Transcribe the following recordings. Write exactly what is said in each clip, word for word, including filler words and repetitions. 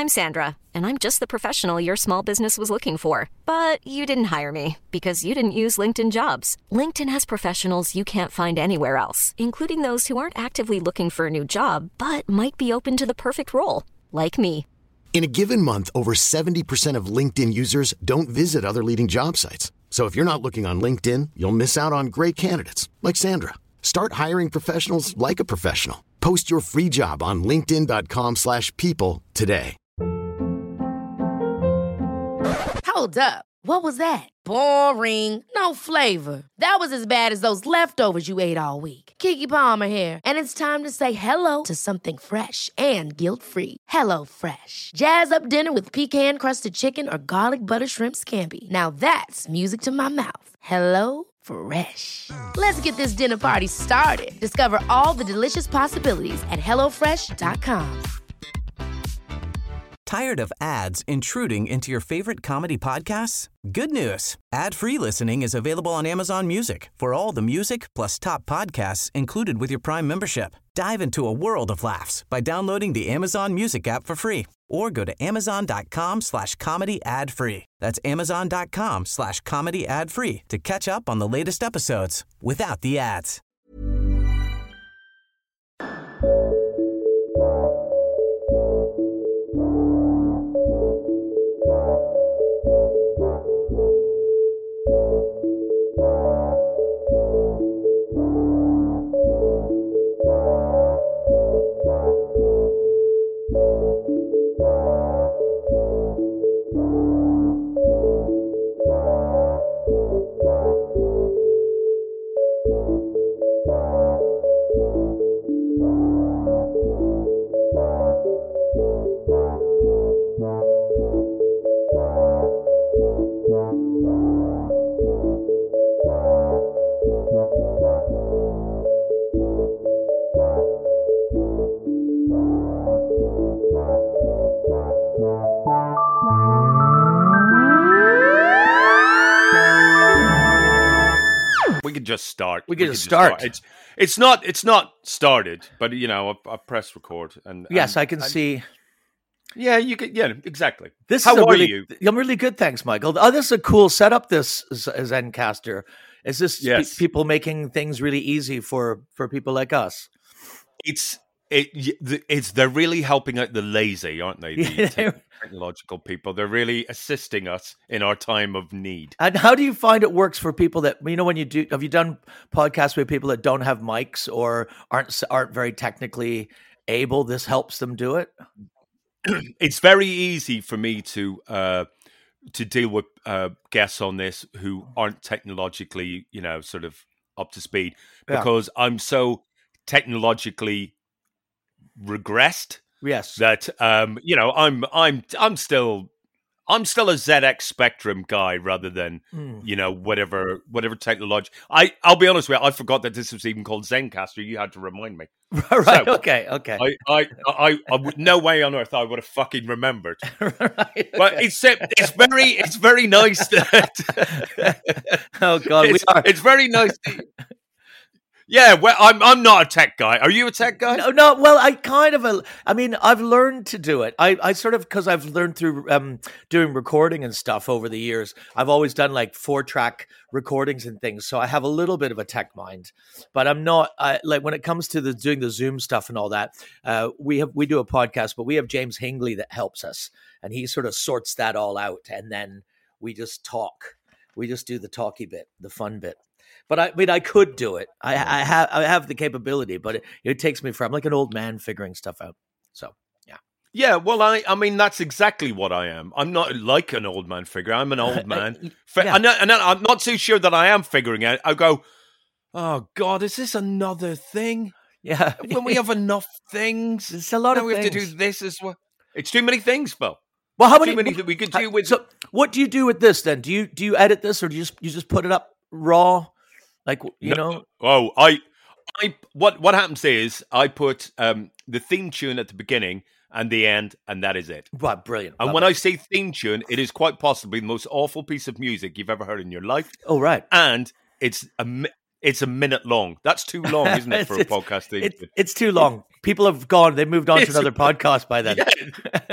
I'm Sandra, and I'm just the professional your small business was looking for. But you didn't hire me because you didn't use LinkedIn Jobs. LinkedIn has professionals you can't find anywhere else, including those who aren't actively looking for a new job, but might be open to the perfect role, like me. In a given month, over seventy percent of LinkedIn users don't visit other leading job sites. So if you're not looking on LinkedIn, you'll miss out on great candidates like Sandra. Start hiring professionals like a professional. Post your free job on linkedin.com slash people today. Hold up. What was that? Boring. No flavor. That was as bad as those leftovers you ate all week. Keke Palmer here, and it's time to say hello to something fresh and guilt-free. Hello Fresh. Jazz up dinner with pecan-crusted chicken or garlic butter shrimp scampi. Now that's music to my mouth. Hello Fresh. Let's get this dinner party started. Discover all the delicious possibilities at hello fresh dot com. Tired of ads intruding into your favorite comedy podcasts? Good news. Ad-free listening is available on Amazon Music for all the music plus top podcasts included with your Prime membership. Dive into a world of laughs by downloading the Amazon Music app for free or go to amazon.com slash comedy ad free. That's amazon.com slash comedy ad free to catch up on the latest episodes without the ads. We could just start. We could just start. start. It's it's not it's not started, but you know, I, I press record and yes, and, I can and, see. Yeah, you could. Yeah, exactly. This How is a are really, you? I'm really good, thanks, Michael. Oh, this is a cool setup. This Zencastr. Is this yes. pe- people making things really easy for for people like us? It's it. It's they're really helping out the lazy, aren't they? The Yeah, te- technological people. They're really assisting us in our time of need. And how do you find it works for people that, you know, when you do, have you done podcasts with people that don't have mics or aren't aren't very technically able? This helps them do it. It's very easy for me to uh, to deal with uh, guests on this who aren't technologically, you know, sort of up to speed because yeah. I'm so technologically regressed. Yes, that um, you know, I'm I'm I'm still I'm still a Z X Spectrum guy rather than mm. you know whatever whatever technology. I I'll be honest with you, I forgot that this was even called Zencastr. You had to remind me. Right? So, okay. Okay. I I I, I would, no way on earth I would have fucking remembered. Right, okay. But it's it's very it's very nice that. Oh God, it's, we are. It's very nice. To, Yeah, well, I'm I'm not a tech guy. Are you a tech guy? No, no well, I kind of, a, I mean, I've learned to do it. I, I sort of, because I've learned through um, doing recording and stuff over the years. I've always done like four track recordings and things, so I have a little bit of a tech mind. But I'm not I, like when it comes to the doing the Zoom stuff and all that. Uh, we have we do a podcast, but we have James Hingley that helps us, and he sort of sorts that all out, and then we just talk. We just do the talky bit, the fun bit. But I, I mean, I could do it. I, I have, I have the capability, but it, it takes me from I'm like an old man figuring stuff out. So, yeah, yeah. Well, I, I mean, that's exactly what I am. I'm not like an old man figure. I'm an old man, uh, yeah. and, and I'm not too sure that I am figuring out. I go, oh God, is this another thing? Yeah, when we have enough things, it's a lot now of we things. have to do this as well. It's too many things, Phil. Well, how many? Too many that we could do with. So, what do you do with this then? Do you do you edit this, or do you just you just put it up raw? Like, you no, know, oh, I, I, what, what happens is I put um, the theme tune at the beginning and the end, and that is it. Wow, brilliant! And Love when it. I say theme tune, it is quite possibly the most awful piece of music you've ever heard in your life. Oh, right. And it's a, it's a minute long. That's too long, isn't it, for a podcast theme it, tune? It's too long. People have gone. They've moved on to another podcast by then. Yeah.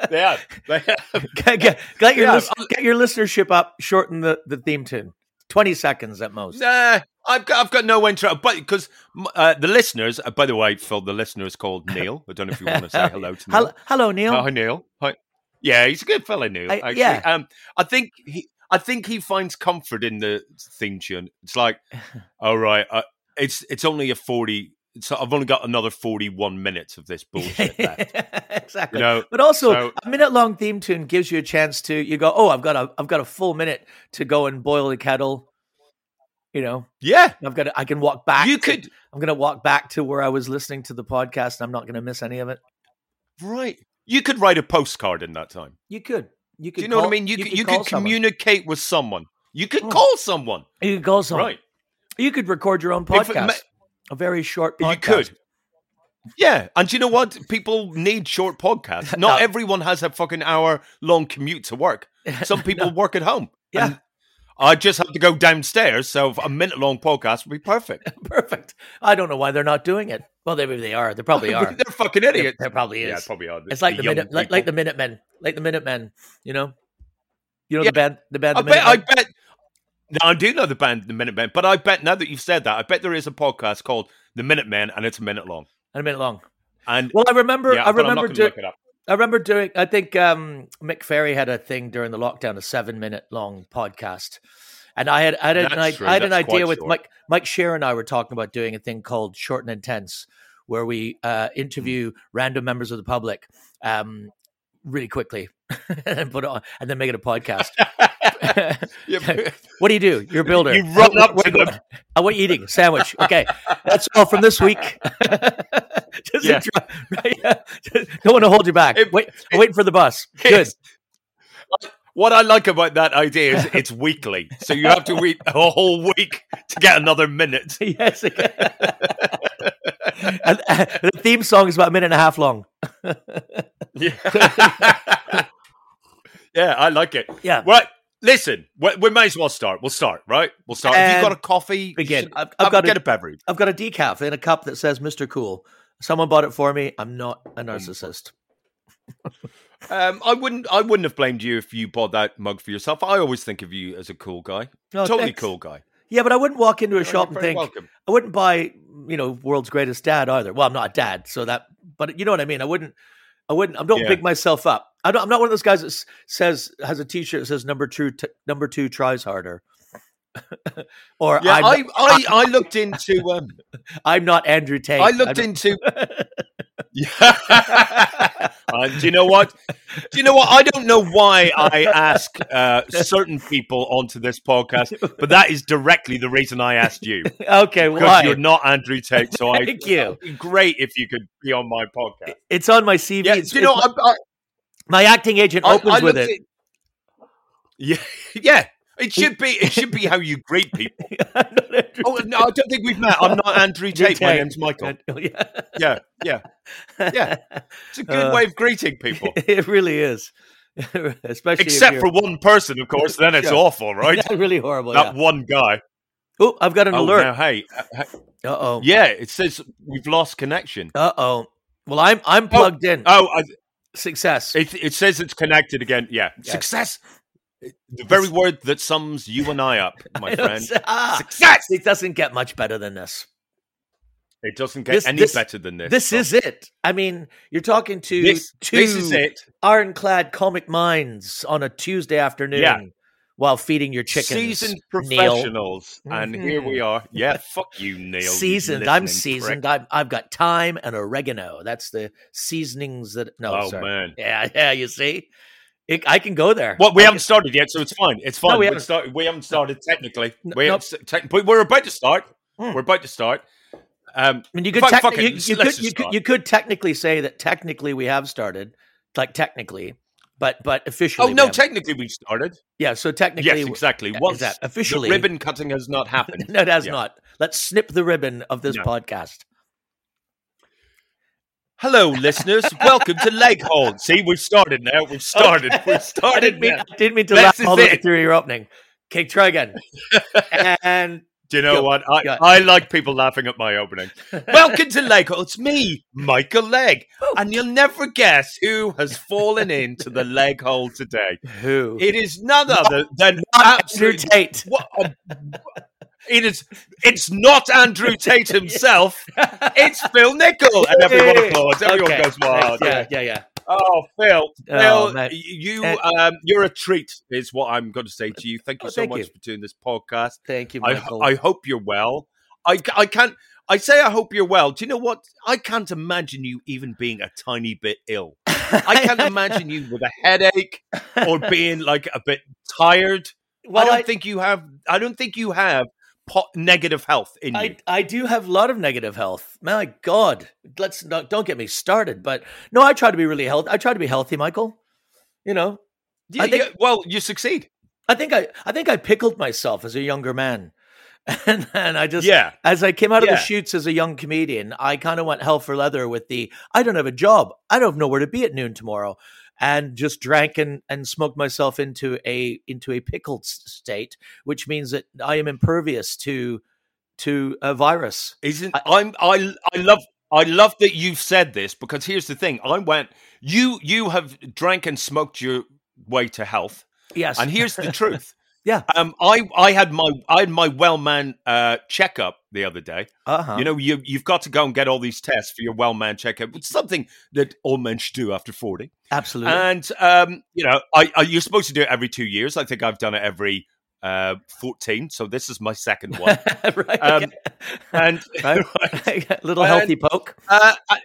They have. They have. get, get, get your Yeah, lis- get your listenership up. Shorten the, the theme tune. Twenty seconds at most. Nah, I've got I've got no interest. But because uh, the listeners, uh, by the way, Phil, the listener is called Neil. I don't know if you want to say hello to Neil. Hello, hello Neil. Oh, hi, Neil. Hi. Yeah, he's a good fella, Neil. I- actually. yeah. Um, I think he. I think he finds comfort in the theme tune. It's like, all right, uh, it's it's only a forty. So I've only got another forty-one minutes of this bullshit left. Exactly. You know, but also, so- a minute-long theme tune gives you a chance to. You go, oh, I've got a, I've got a full minute to go and boil the kettle. You know, Yeah, I've got. To, I can walk back. you to- could. I'm going to walk back to where I was listening to the podcast, and I'm not going to miss any of it. Right. You could write a postcard in that time. You could. You could. Do you know call, what I mean? You, could, you call could someone. communicate with someone. You could Oh. call someone. You could call someone. Right. You could record your own If it podcast. ma- a very short podcast. You could. Yeah. And do you know what? People need short podcasts. Not No. everyone has a fucking hour long commute to work. Some people work at home. Yeah. And I just have to go downstairs. So a minute long podcast would be perfect. Perfect. I don't know why they're not doing it. Well, maybe they are. They probably are. They're fucking idiots. There probably is. Yeah, probably are. It's like the, young minute, like, people. like the Minutemen, like the Minutemen. You know, you know Yeah. the band, the band. I the bet. I Minutemen? bet. No, I do know the band, the Minutemen, but I bet now that you've said that, I bet there is a podcast called The Minutemen, and it's a minute long. And a minute long. And Well, I remember. yeah, I but I'm not remember gonna doing. look it up. I remember doing. I think um, Mick Ferry had a thing during the lockdown, a seven-minute long podcast, and I had I had, an, That's I, true. I had an That's idea quite with short. Mike. Mike Shear and I were talking about doing a thing called Short and Intense, where we uh, interview random members of the public um, really quickly and put it on, and then make it a podcast. Yeah, but- What do you do? You're a builder. You run up What- to them. Oh, what are you eating? Sandwich. Okay. That's all from this week. Just Yeah. intro- right, yeah. Don't want to hold you back. It- Wait, I'm waiting for the bus. Good. Yes. What I like about that idea is it's weekly, so you have to wait a whole week to get another minute. Yes. and, uh, the theme song is about a minute and a half long. Yeah, yeah, I like it. Yeah. Right, listen, we, we may as well start. We'll start, right? We'll start. Have you And got a coffee? begin. You should- I've- I've uh, got get a- a beverage. I've got a decaf in a cup that says Mister Cool. Someone bought it for me. I'm not a narcissist. Um, I wouldn't. I wouldn't have blamed you if you bought that mug for yourself. I always think of you as a cool guy. Oh, totally thanks. cool guy. Yeah, but I wouldn't walk into a You're shop and very think, welcome. I wouldn't buy, you know, world's greatest dad either. Well, I'm not a dad, so that, but you know what I mean? I wouldn't, I wouldn't, I don't Yeah. pick myself up. I don't, I'm not one of those guys that s- says, has a t-shirt that says number two, t- number two tries harder. or Yeah, I'm, I, I, I looked into. Um, I'm not Andrew Tate. I looked I'm- into. Yeah. Uh, do you know what? Do you know what? I don't know why I ask uh, certain people onto this podcast, but that is directly the reason I asked you. Okay, Because why? you're not Andrew Tate, so I. Thank you. It'd be great if you could be on my podcast. It's on my C V. Yeah, It's- do you know? it's I, I, my, my acting agent I- opens I with looked it. at- yeah, yeah. It should be. It should be how you greet people. I'm not Andrew Oh no, I don't think we've met. I'm not Andrew Tate. My Tate. name's Michael. Yeah. Yeah, yeah, yeah. It's a good Uh, way of greeting people. It really is. Especially Except if for one person, of course. Then it's Sure. awful, right? Yeah, really horrible. That Yeah. one guy. Oh, I've got an Oh, alert. now, hey, uh, hey- Uh oh. yeah, it says we've lost connection. Uh oh. Well, I'm I'm plugged in. Oh, I, Success. it, it says it's connected again. Yeah, Yes. success. The very word that sums you and I up, my I don't friend. say- ah, Success. It doesn't get much better than this. It doesn't get This- any this- better than this. This So is it. I mean, you're talking to this. two This is it. ironclad comic minds on a Tuesday afternoon Yeah. while feeding your chickens. Seasoned Neil. professionals, and here we are. Yeah, fuck you, Neil. you Seasoned. I'm listening seasoned. prick. I've, I've got thyme and oregano. That's the seasonings that. No, Oh, sorry. man. Yeah, yeah. You see, it, I can go there. Well, we I haven't can- started yet, so it's fine. It's fine. we we, haven't. started, we haven't started technically. No, we no. haven't, st- te- but we're about to start. Hmm. We're about to start. Um, I mean, you could, fuck- tec- fuck it, you, let's- you let's could, just you could, start. you could technically say that technically we have started, like technically, but but officially. oh we no, haven't. technically we've started. yeah. So technically, Yes, exactly. yeah, Once exact- officially- the ribbon cutting has not happened. no, it has Yeah. not. Let's snip the ribbon of this No. podcast. Hello, listeners. Welcome to Leghold. See, we've started now. We've started. We've I started didn't mean, now. I didn't mean to This laugh is all the way it. through your opening. Okay, try again. and Do you know Go, what? I, go. I like people laughing at my opening. Welcome to Leg Hole. It's me, Michael Legg. And you'll never guess who has fallen into the leg hole today. Who? It is none other than Andrew absolute, Tate. What a, it is. It's not Andrew Tate himself. It's Phil Nichol. And everyone applauds. Everyone Okay. goes wild. Yeah, yeah, yeah. Oh, Phil, Oh, Phil, man. you, And- um, you're a treat, is what I'm going to say to you. Thank you Oh, so thank much you. for doing this podcast. Thank you, I, Michael. I hope you're well. I, I can't. I say I hope you're well. Do you know what? I can't imagine you even being a tiny bit ill. I can't imagine you with a headache or being like a bit tired. Well, I don't I- think you have. I don't think you have po- negative health in you. I, I do have a lot of negative health. My God, let's not, don't get me started. But no, I try to be really healthy. I try to be healthy, Michael. You know, Yeah, I think- yeah, well, you succeed. I think I, I think I pickled myself as a younger man, and, and I just, Yeah. as I came out of Yeah. the shoots as a young comedian, I kind of went hell for leather with the I don't have a job, I don't know where to be at noon tomorrow, and just drank and, and smoked myself into a into a pickled s- state, which means that I am impervious to to a virus. Isn't I- I'm I I love I love that you've said this, because here's the thing. I went you you have drank and smoked your way to health. Yes, And here's the truth. Yeah. Um I I had my I had my Wellman uh checkup the other day. uh-huh. You know, you you've got to go and get all these tests for your Wellman checkup. It's something that all men should do after forty. Absolutely. And um, you know, I, I you're supposed to do it every two years. I think I've done it every uh fourteen, so this is my second one. right. Um, okay. and right. Little And- healthy poke. Uh, I-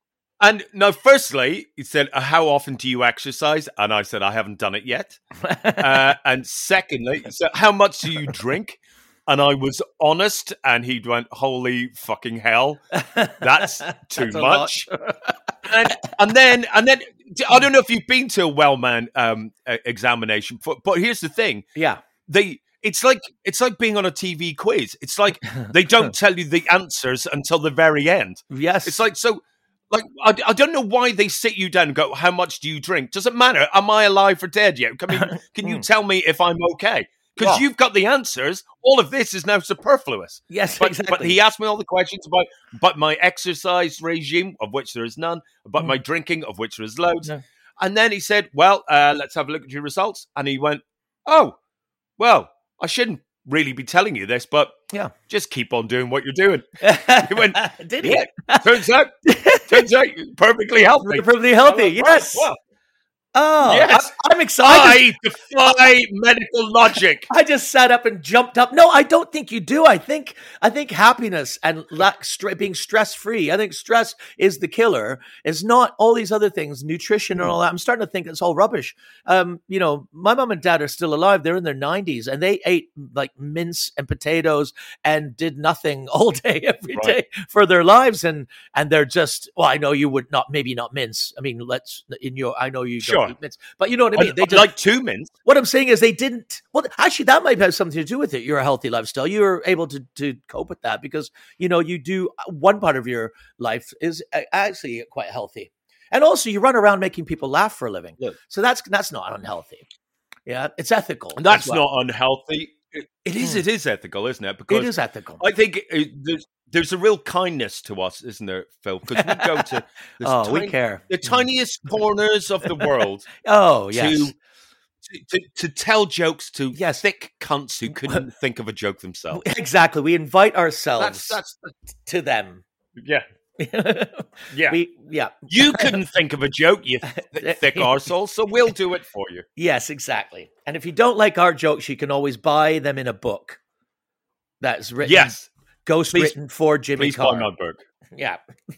and now, firstly, he said, uh, "How often do you exercise?" And I said, "I haven't done it yet." Uh, and secondly, he said, "How much do you drink?" And I was honest, and he went, "Holy fucking hell, that's too That's a lot. much." and and then and then I don't know if you've been to a Wellman um, uh, examination, but, but here's the thing: Yeah. they. It's like it's like being on a T V quiz. It's like they don't tell you the answers until the very end. Yes. It's like, so, like, I, I don't know why they sit you down and go, how much do you drink? Does it matter? Am I alive or dead yet? I mean, can you tell me if I'm okay? Because Well- you've got the answers. All of this is now superfluous. yes. But, exactly. but he asked me all the questions about, about my exercise regime, of which there is none, about my drinking, of which there is loads. No. And then he said, well, uh, let's have a look at your results. And he went, oh, well, I shouldn't really be telling you this, but Yeah. just keep on doing what you're doing. He went, Did he? yeah, turns out, turns out you're perfectly healthy. Perfectly healthy. I'm like, right, Yes. well, Oh, Yes. I, I'm excited. I defy medical logic. I just sat up and jumped up. No, I don't think you do. I think I think happiness and lack, stre- being stress free. I think stress is the killer. It's not all these other things, nutrition and all that. I'm starting to think it's all rubbish. Um, you know, my mom and dad are still alive. They're in their nineties, and they ate like mince and potatoes and did nothing all day every Right. day for their lives. And and they're just well, I know you would not, maybe not mince. I mean, let's in your. I know you Sure. don't eat mince, but you know what I mean. I'd, They I'd just like two mints. what I'm saying is they didn't. Well, actually, that might have something to do with it. You're a healthy lifestyle. You're able to to cope with that because you know you do one part of your life is a- actually quite healthy, and also you run around making people laugh for a living. Yeah. So that's that's not unhealthy. Yeah, it's ethical. And that's as well. not unhealthy. It, it is. It is ethical, isn't it? Because It is ethical. I think it, there's there's a real kindness to us, isn't there, Phil? Because we go to this Oh, we tiny- care. the tiniest corners of the world Oh yes. to, to to to tell jokes to Yes. thick cunts who couldn't think of a joke themselves. Exactly. We invite ourselves That's that's to them. yeah yeah. We yeah. You couldn't think of a joke, you th- thick arsehole, so we'll do it for you. Yes, exactly. And if you don't like our jokes, you can always buy them in a book that's written, Yes, ghost Please- written for Jimmy please buy Carr. my book. Yeah.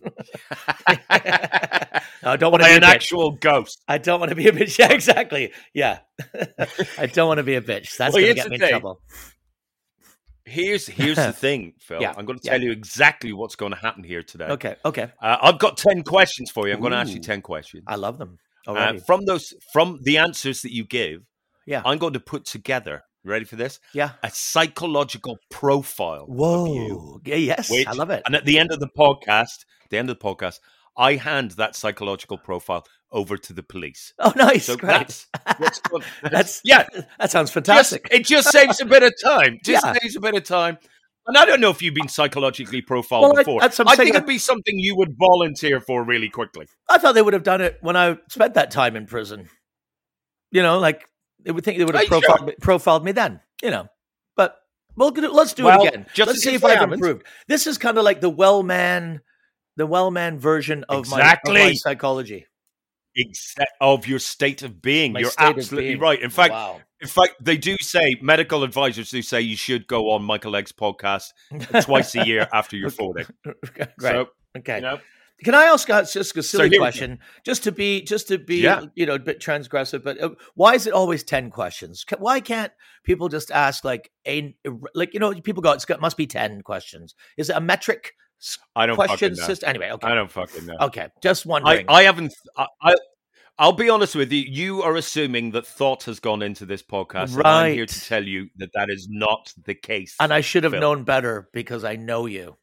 No, I don't want to By be a an bitch. actual ghost. I don't want to be a bitch. Yeah, exactly. Yeah. I don't want to be a bitch. That's Well, going to here's get the me in thing. trouble. Here's here's the thing, Phil. Yeah, I'm going to yeah. tell you exactly what's going to happen here today. Okay. Okay. Uh, I've got ten questions for you. I'm going to ask you Ooh. ten questions. I love them Uh, already. from those, from the answers that you give, yeah. I'm going to put together. Ready for this? Yeah. A psychological profile. Of you, Whoa. Yeah, yes. which- I love it. And at the end of the podcast, the end of the podcast, I hand that psychological profile over to the police. Oh, nice. So Great. that's what's going. That's yeah. That sounds Just, fantastic. it just saves a bit of time. Just Yeah. saves a bit of time. And I don't know if you've been psychologically profiled Well, I- before. that's what I'm I saying. think it'd be something you would volunteer for really quickly. I thought they would have done it when I spent that time in prison. You know, like they would think they would have Are you profiled, sure? me, profiled me then. You know, but well, good- let's do Well, it again. just Let's in see if case I I've haven't. improved. This is kind of like the well man, the well man version of, Exactly. my, of my psychology. Except of your state of being. My You're state of absolutely being. right. In fact, Wow. in fact, they do say, medical advisors do say you should go on Michael Egg's podcast twice a year after you're forty. Right. So, Okay. you know, Can I ask uh, just a silly here we go. question, just to be, just to be, Yeah. you know, a bit transgressive? But uh, why is it always ten questions? Ca- Why can't people just ask like a, like you know, people go, it's got must be ten questions. Is it a metric s- I don't question fucking know. system? Anyway, okay, I don't fucking know. okay, just I, wondering. I haven't. I, I I'll be honest with you. You are assuming that thought has gone into this podcast, and I'm here Right. to tell you that that is not the case. and I should have Phil. known better because I know you.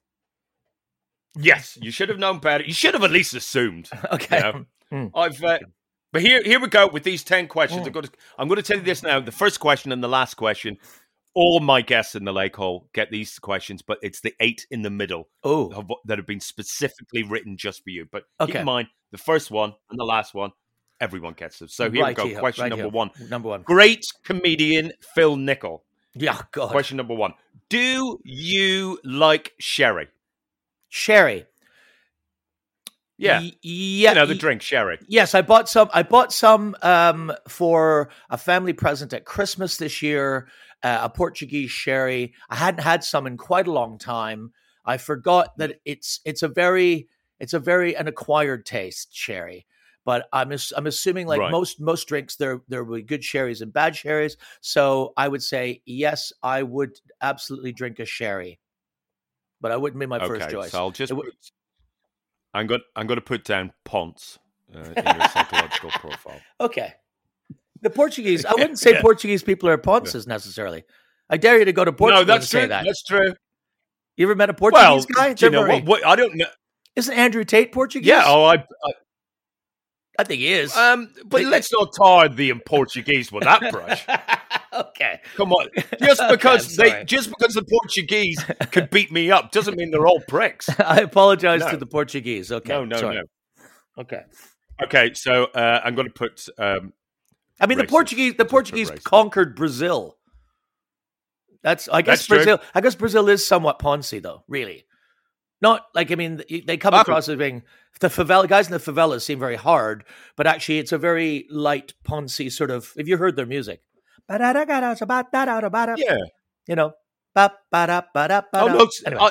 Yes, you should have known better. You should have at least assumed. Okay. You know? Mm. I've. Uh, but here, here we go with these ten questions. Mm. I'm going to. I'm going to tell you this now. The first question and the last question. All my guests in the Lake Hole get these questions, but it's the eight in the middle Oh, of, what- that have been specifically written just for you. But keep Okay. in mind, the first one and the last one, everyone gets them. So here we go. righty-ho, Question number righty-ho. one. Number one. Great comedian Phil Nichol. Yeah, God. Question number one. Do you like sherry? Sherry. Yeah. Y- yeah. You know, the y- drink, sherry. Yes, I bought some. I bought some um, for a family present at Christmas this year. Uh, a Portuguese sherry. I hadn't had some in quite a long time. I forgot that it's it's a very it's a very an acquired taste sherry. But I'm ass- I'm assuming like Right. most most drinks there there will be good sherries and bad sherries. So I would say yes, I would absolutely drink a sherry, but I wouldn't be my first Okay, choice. so I'll just It w- put, I'm going I'm going to put down Ponce uh, in your psychological profile. Okay. The Portuguese, I wouldn't say Yeah. Portuguese people are ponces necessarily. I dare you to go to Portugal No, that's and say true. that. That's true. You ever met a Well, Portuguese guy? do you know They're what, very- what? I don't know. Isn't Andrew Tate Portuguese? Yeah. Oh, I. I I think he is. um, but They- let's not tar the Portuguese with that brush. Okay. Come on, just Okay, because I'm they, sorry. just because the Portuguese could beat me up, doesn't mean they're all pricks. I apologize No. to the Portuguese. Okay. No, no, sorry. no. Okay. Okay, so uh, I'm going to put. Um, I mean, the Racist. Portuguese, the Just put Portuguese racist. conquered Brazil. That's, I guess That's true. Brazil, I guess Brazil is somewhat poncy though, really. Not like, I mean, they come Oh. across as being, the favela, guys in the favelas seem very hard, but actually it's a very light, poncy sort of, if you heard their music. yeah. You know, ba ba da ba da ba Oh da. no, it's- Anyway. I,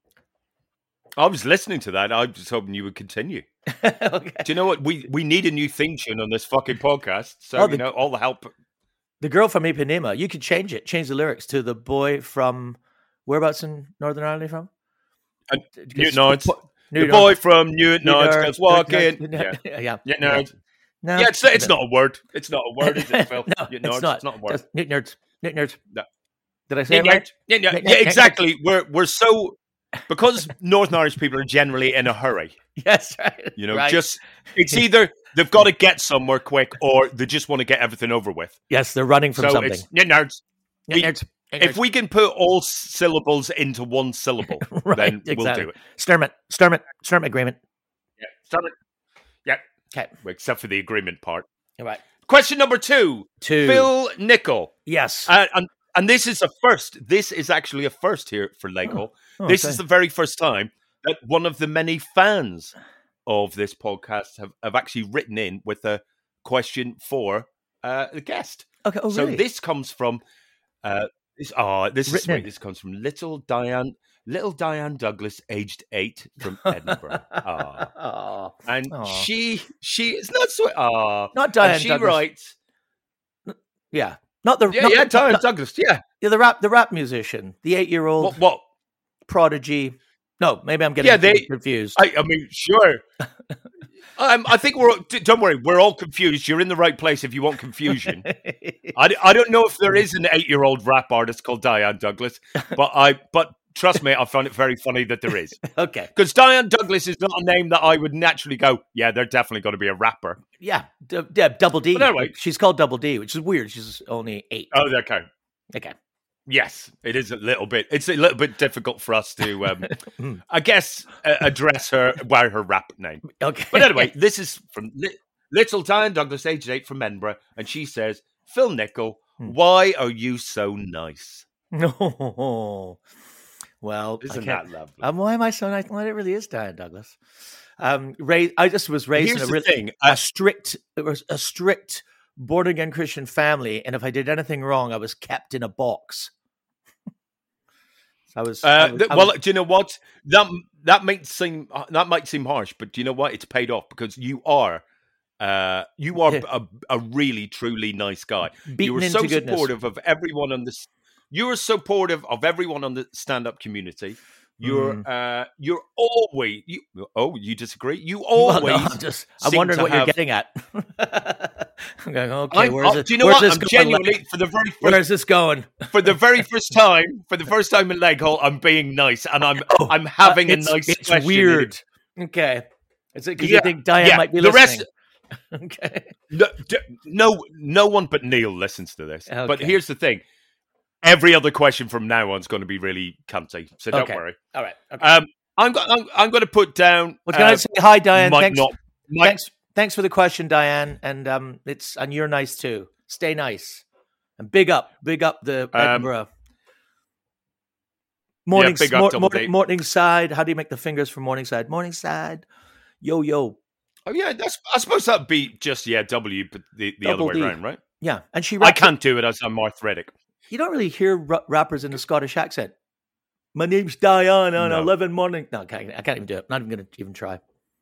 I was listening to that. I was hoping you would continue. Okay. Do you know what? We we need a new theme tune on this fucking podcast. So Oh, you the- know, all the help. The girl from Ipanema, you could change it, change the lyrics to the boy from, whereabouts in Northern Ireland are you from? Uh, Just- Newtownards. New The York. boy from Newtownards Newtownards, goes walking. Newtownards, Yeah, yeah. yeah, nerds. No, Yeah, it's it's not a word. It's not a word, is it, Phil? no, Newtownards, it's not. It's not a word. Just Newt nerds. Newt nerds. No. Did I say Yeah, it right? yeah, yeah, Nick, yeah, Nick, Nick, exactly. We're we're so because Northern Irish people are generally in a hurry. Yes, right. You know, Right. just it's either they've got to get somewhere quick or they just want to get everything over with. Yes, they're running from so something. it's yeah, nerds. Newt we- nerds. Newt If nerds. we can put all syllables into one syllable, Right, then we'll exactly. do it. Sturmit, Sturmit, Sturmit agreement. Yeah, start it. Yeah, Okay, well, except for the agreement part. all right. Question number two: Two. Phil Nichol, Yes. uh, and and this is a first. This is actually a first here for Lake Hole. Oh, this okay. is the very first time that one of the many fans of this podcast have, have actually written in with a question for uh, the guest. Okay. Oh, so really? this comes from uh, this. Oh, this is Written sweet. in. This comes from little Diane, little Diane Douglas, aged eight, from Edinburgh. Ah, oh, and Aw. she she is not sweet. Ah, not Diane and she Douglas. writes. Yeah, not the Yeah, not, yeah, not- Diane not- Douglas. Yeah. yeah, the rap the rap musician, the eight year old What? What? prodigy. No, maybe I'm getting Yeah, they- confused. I, I mean, sure. um, I think we're. d- Don't worry, we're all confused. You're in the right place if you want confusion. I, I don't know if there is an eight-year-old rap artist called Diane Douglas, but I but trust me, I find it very funny that there is. Okay. Because Diane Douglas is not a name that I would naturally go, yeah, they're definitely going to be a rapper. Yeah, d- d- Double D. But anyway. She's called Double D, which is weird. She's only eight. Oh, okay. Okay. Yes, it is a little bit. It's a little bit difficult for us to, um, I guess, uh, address her by her rap name. Okay. But anyway, this is from Li- Little Diane Douglas, age eight, from Edinburgh, and she says, "Phil Nichol, Hmm. why are you so nice?" No. Well, Isn't I can't- that lovely? Um, why am I so nice? Well, it really is Diane Douglas. Um, ra- I just was raised Here's in a, the really, thing, a uh, strict, it was a strict born again Christian family, and if I did anything wrong, I was kept in a box. I was, Uh, I was, th- I well, was- do you know what? That that might seem that might seem harsh, but do you know what? It's paid off because you are, uh, you are a, a really truly nice guy. Beaten you were into so goodness. supportive of everyone on this. You were supportive of everyone on the stand-up community. You're, Mm. uh, you're always. You, oh, you disagree? You Well, always. no, I'm just, I'm seem wondering to what have- you're getting at. I'm going, okay, I'm- where's oh, it, do you know where's what? this I'm going? genuinely for the very first Where's this going? for the very first time, for the first time in Leghorn, I'm being nice, and I'm Oh, I'm having uh, a it's, nice. It's question. weird. Okay. Is it because Yeah, you think Diane yeah, might be the rest- listening? Okay. No, d- no, no one but Neil listens to this. But Okay. here's the thing: every other question from now on is going to be really cunty, so don't Okay. worry. All right. Okay. Um, I'm, go- I'm I'm going to put down. Well, can I uh, say hi, Diane? might Thanks, not. Might, thanks, thanks for the question, Diane. And um, it's and you're nice too. Stay nice and big up, big up the Um, Edinburgh. Morning, big up mor- Double morning, D. Morningside. How do you make the fingers for Morningside? Morningside. Yo yo. oh yeah, that's. I suppose that'd be just yeah W, but the, the other Double way D. around, right? Yeah, and she. I raps it- can't do it as I'm arthritic. You don't really hear ra- rappers in a Scottish accent. My name's Diane on No. eleven morning. No, I can't, I can't even do it. Not even going to even try.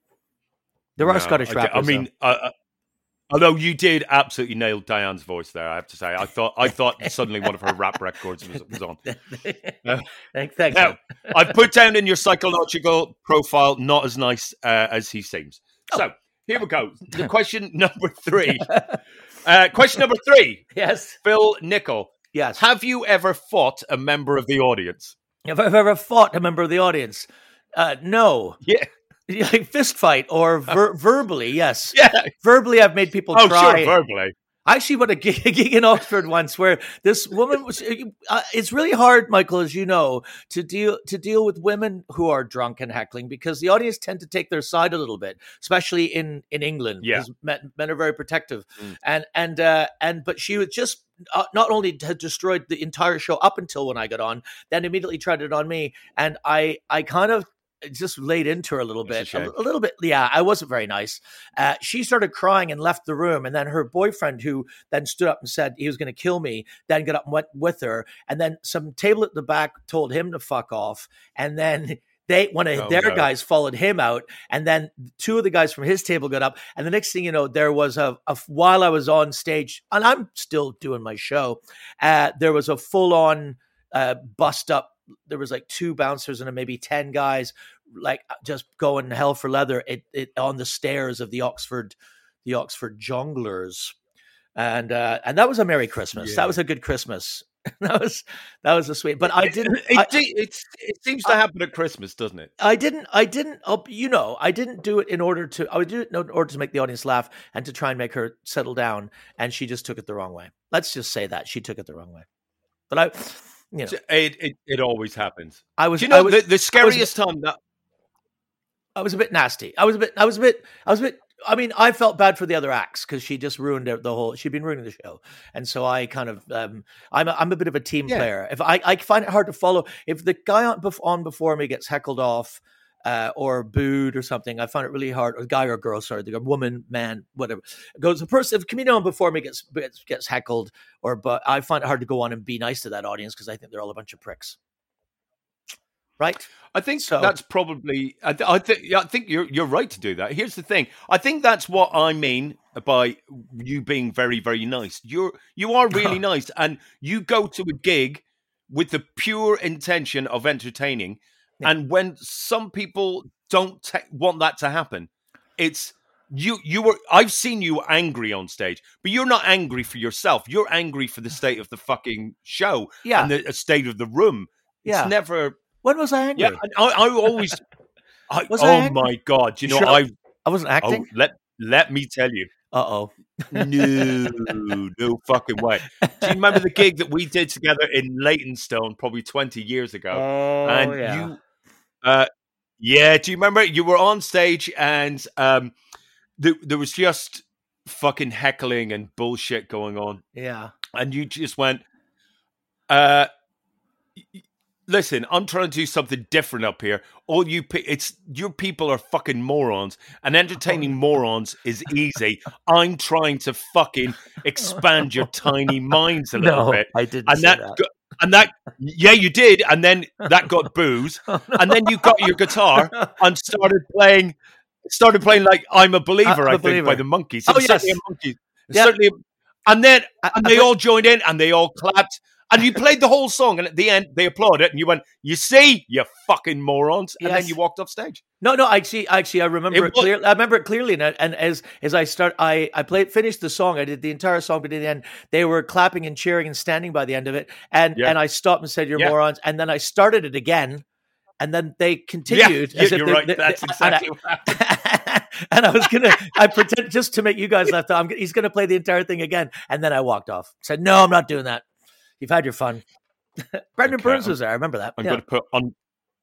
There are No, Scottish I, rappers. I mean, uh, uh, although you did absolutely nail Diane's voice there, I have to say. I thought I thought suddenly one of her rap records was, was on. though. Thank- Thanks. Now, man. I've put down in your psychological profile, not as nice uh, as he seems. So here we go. The question number three. Uh, question number three. Yes. Phil Nichol. Yes. Have you ever fought a member of the audience? If I've ever fought a member of the audience, uh, no. Yeah. Like fist fight or ver- verbally, yes. Yeah. Verbally, I've made people Oh, try. sure, verbally. I actually went a gig, a gig in Oxford once where this woman was. Uh, it's really hard, Michael, as you know, to deal to deal with women who are drunk and heckling because the audience tend to take their side a little bit, especially in in England. Yeah. because men, men are very protective, Mm. and and uh, and but she was just uh, not only had destroyed the entire show up until when I got on, then immediately tried it on me, and I I kind of just laid into her a little That's bit, a a, shame. a little bit. Yeah, I wasn't very nice. Uh, she started crying and left the room. And then her boyfriend, who then stood up and said he was going to kill me, then got up and went with her. And then some table at the back told him to fuck off. And then they, one of Oh, their no. guys followed him out. And then two of the guys from his table got up. And the next thing you know, there was a, a while I was on stage, and I'm still doing my show, uh, there was a full on uh, bust up. There was like two bouncers and maybe ten guys like just going hell for leather it, it on the stairs of the Oxford, the Oxford Jongleurs. And, uh, and that was a Merry Christmas. Yeah. That was a good Christmas. that was, that was a sweet, but I didn't, It, I, it, it's, it seems to happen at Christmas, doesn't it? I didn't, I didn't, oh, you know, I didn't do it in order to, I would do it in order to make the audience laugh and to try and make her settle down. And she just took it the wrong way. Let's just say that she took it the wrong way. But I, you know, It, it, it always happens. I was, Do you know, I was, the, the scariest time that... I was a bit nasty. I was a bit, I was a bit, I was a bit, I mean, I felt bad for the other acts because she just ruined it- the whole, she'd been ruining the show. And so I kind of, um, I'm a, I'm a bit of a team Yeah. player. If I, I find it hard to follow, if the guy on, bef- on before me gets heckled off uh, or booed or something, I find it really hard, or guy or girl, sorry, the woman, man, whatever, goes, the person, if a comedian on before me gets, gets, gets heckled or, but I find it hard to go on and be nice to that audience because I think they're all a bunch of pricks. Right? I think So- that's probably. I, th- I think. Yeah, I think you're you're right to do that. Here's the thing. I think that's what I mean by you being very very nice. You're you are really nice, and you go to a gig with the pure intention of entertaining. Yeah. And when some people don't ta- want that to happen, it's you. You were. I've seen you angry on stage, but you're not angry for yourself. You're angry for the state of the fucking show Yeah. and the state of the room. It's Yeah. never. When was I angry? Yeah, I, I always. I, Was oh I angry? my god! You know, Sure. I I wasn't oh, acting. let let me tell you. Uh-oh. No, no fucking way. Do you remember the gig that we did together in Leytonstone probably twenty years ago? Oh, and yeah. you, uh, yeah, do you remember? You were on stage and um, there, there was just fucking heckling and bullshit going on. Yeah. And you just went, uh, listen, I'm trying to do something different up here. All you, pe- it's your people are fucking morons, and entertaining morons is easy. I'm trying to fucking expand your tiny minds a little No, bit. I didn't And say that, that. Go- and that, yeah, you did. And then that got booze, Oh, no. and then you got your guitar and started playing, started playing like "I'm a Believer," I'm a I think, Believer. by the Monkees. Oh, It was certainly yes. a Monkees. Yeah. Certainly, and then I- and I they put- all joined in and they all clapped. And you played the whole song, and at the end, they applauded, and you went, "You see, you fucking morons!" And Yes. then you walked off stage. No, no, actually, actually, I remember It it, was- clearly. I remember it clearly, and, I- and as as I start, I I played, finished the song. I did the entire song, but at the end, they were clapping and cheering and standing by the end of it, and Yeah. and I stopped and said, "You're Yeah. morons," and then I started it again, and then they continued. Yeah, as if you're they- right. they- That's they- exactly and what happened. I, and I was gonna, I pretend just to make you guys laugh. I'm, he's gonna play the entire thing again, and then I walked off. Said, "No, I'm not doing that. You've had your fun." Brendan Okay, Burns I'm- was there. I remember that. I'm Yeah. going to put on.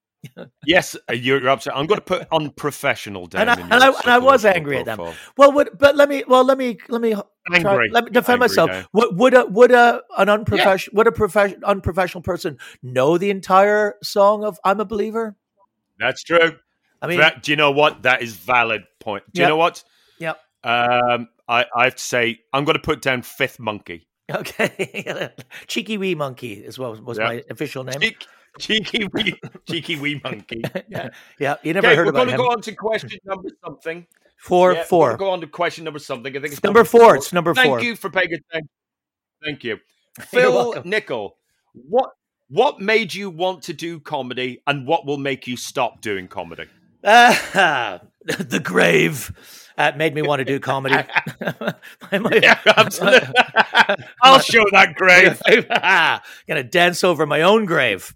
Yes, you're, you're absolutely. I'm going to put unprofessional down. And I, in and, I, your and I was psychological angry at them. profile. Well, would, but let me, well, let me, let me, try, Angry. let me defend Angry myself. now. Would, would a, would a, an unprofessional, would a profession, unprofessional person know the entire song of "I'm a Believer"? That's true. I mean, That- do you know what? That is valid point. Do Yep. you know what? Yep. Um, I, I have to say, I'm going to put down Fifth Monkey. Okay, Cheeky Wee Monkey is what was Yeah. my official name. Cheek, cheeky wee, cheeky wee monkey. Yeah. Yeah, you never Okay, heard we're about going to him. go on to question number something. Four, Yeah, We're four, going to go on to question number something. I think it's number four. It's number Thank four. you for paying attention. Thank you, You're Phil welcome. Nickel. What what made you want to do comedy, and what will make you stop doing comedy? Ah, the grave uh, made me want to do comedy. My- my- Yeah, absolutely. I'll show that grave. Gonna dance over my own grave.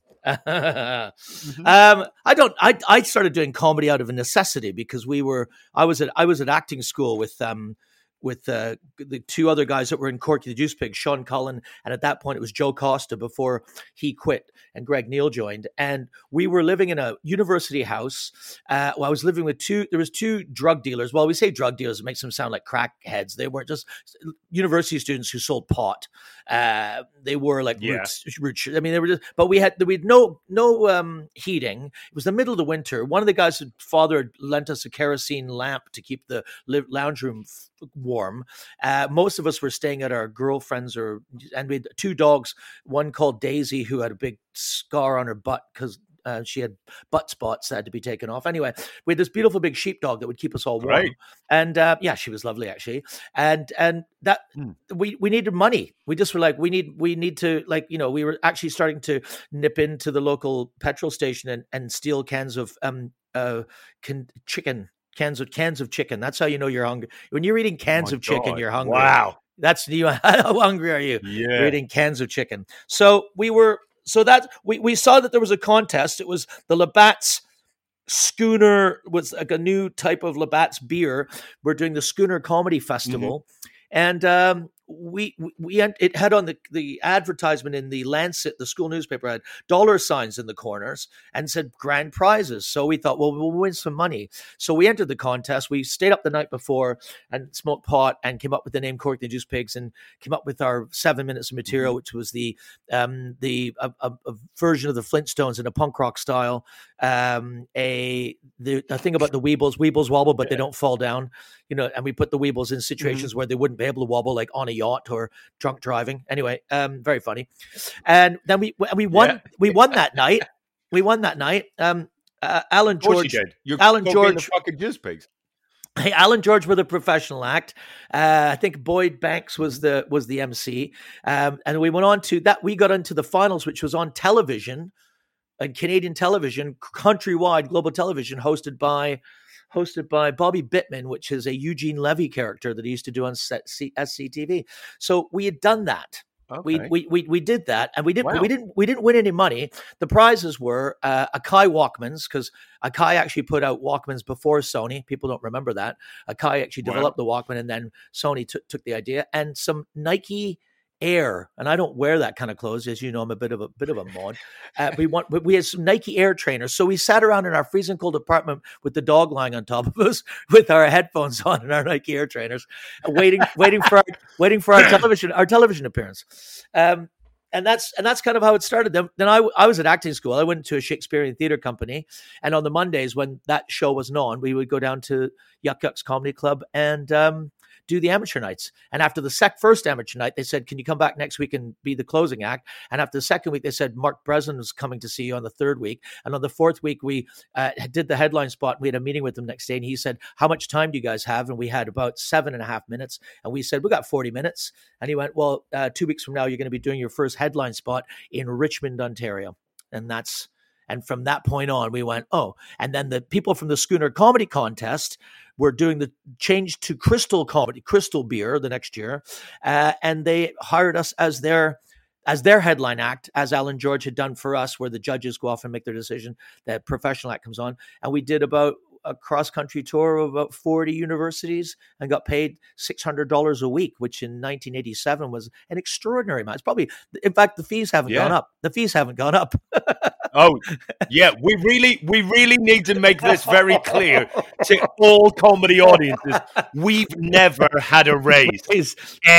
Mm-hmm. um, I don't. I I started doing comedy out of a necessity because we were. I was at I was at acting school with um with uh, the two other guys that were in Corky the Juice Pig, Sean Cullen, and at that point it was Joe Costa before he quit and Greg Neal joined. And we were living in a university house. Uh, well, I was living with two, there was two drug dealers. Well, we say drug dealers, it makes them sound like crackheads. They weren't just university students who sold pot. Uh, they were like Yeah. roots, roots. I mean, they were just, but we had, we had no, no um, heating. It was the middle of the winter. One of the guys' father had lent us a kerosene lamp to keep the li- lounge room f- warm. Uh, most of us were staying at our girlfriends, or and we had two dogs. One called Daisy, who had a big scar on her butt because uh, she had butt spots that had to be taken off. Anyway, we had this beautiful big sheepdog that would keep us all warm. Right. And uh, yeah, she was lovely actually. And and that Hmm. we we needed money. We just were like, we need we need to, like, you know, we were actually starting to nip into the local petrol station and, and steal cans of um uh can, chicken. Cans of cans of chicken. That's how you know you're hungry. When you're eating cans my of chicken, God. you're hungry. Wow. That's you. How hungry are you? Yeah. You're eating cans of chicken. So we were. So that we we saw that there was a contest. It was the Labatt's Schooner, was like a new type of Labatt's beer. We're doing the Schooner Comedy Festival, and um, we we it had on the the advertisement in the Lancet, the school newspaper, had dollar signs in the corners and said grand prizes. So we thought, well, we'll win some money. So we entered the contest. We stayed up the night before and smoked pot and came up with the name Cork the Juice Pigs and came up with our seven minutes of material, which was the um the a, a, a version of the Flintstones in a punk rock style. Um, a the, the thing about the Weebles, Weebles wobble, but they don't fall down. You know, and we put the Weebles in situations where they wouldn't be able to wobble, like on a yacht or drunk driving. Anyway, um, very funny. And then we we won Yeah. we won that night. We won that night. Um, uh, Alan Of course George, you did. You're Alan go being George, the fucking juice pigs. hey, Alan George were the professional act. Uh, I think Boyd Banks was the was the M C. Um, and we went on to that. We got into the finals, which was on television, on Canadian television, countrywide, global television, hosted by hosted by Bobby Bittman, which is a Eugene Levy character that he used to do on S C T V. So we had done that. Okay. We, we we we did that, and we didn't Wow. we didn't we didn't win any money. The prizes were uh, Akai Walkmans, because Akai actually put out Walkmans before Sony. People don't remember that. Akai actually Wow. developed the Walkman, and then Sony took took the idea, and some Nike Air, and I don't wear that kind of clothes, as you know. I'm a bit of a bit of a mod. Uh, we want we had some Nike Air trainers, so we sat around in our freezing cold apartment with the dog lying on top of us, with our headphones on and our Nike Air trainers, waiting waiting for our, waiting for our television our television appearance. Um, and that's and that's kind of how it started. Then, then I I was at acting school. I went to a Shakespearean theater company, and on the Mondays when that show wasn't on, we would go down to Yuck Yucks Comedy Club and um, do the amateur nights. And after the sec- first amateur night, they said, can you come back next week and be the closing act? And after the second week, they said, Mark Breslin was coming to see you on the third week. And on the fourth week, we uh, did the headline spot. We had a meeting with him next day. And he said, how much time do you guys have? And we had about seven and a half minutes. And we said, we got forty minutes. And he went, well, uh, two weeks from now, you're going to be doing your first headline spot in Richmond, Ontario. And that's, and from that point on, we went, oh, and then the people from the Schooner Comedy Contest were doing the change to Crystal Comedy, Crystal Beer the next year. Uh, and they hired us as their, as their headline act, as Alan George had done for us, where the judges go off and make their decision, that professional act comes on. And we did about a cross-country tour of about forty universities and got paid six hundred dollars a week, which in nineteen eighty-seven was an extraordinary amount. It's probably, in fact, the fees haven't Yeah. gone up. The fees haven't gone up. Oh, yeah. We really, we really need to make this very clear to all comedy audiences. We've never had a raise,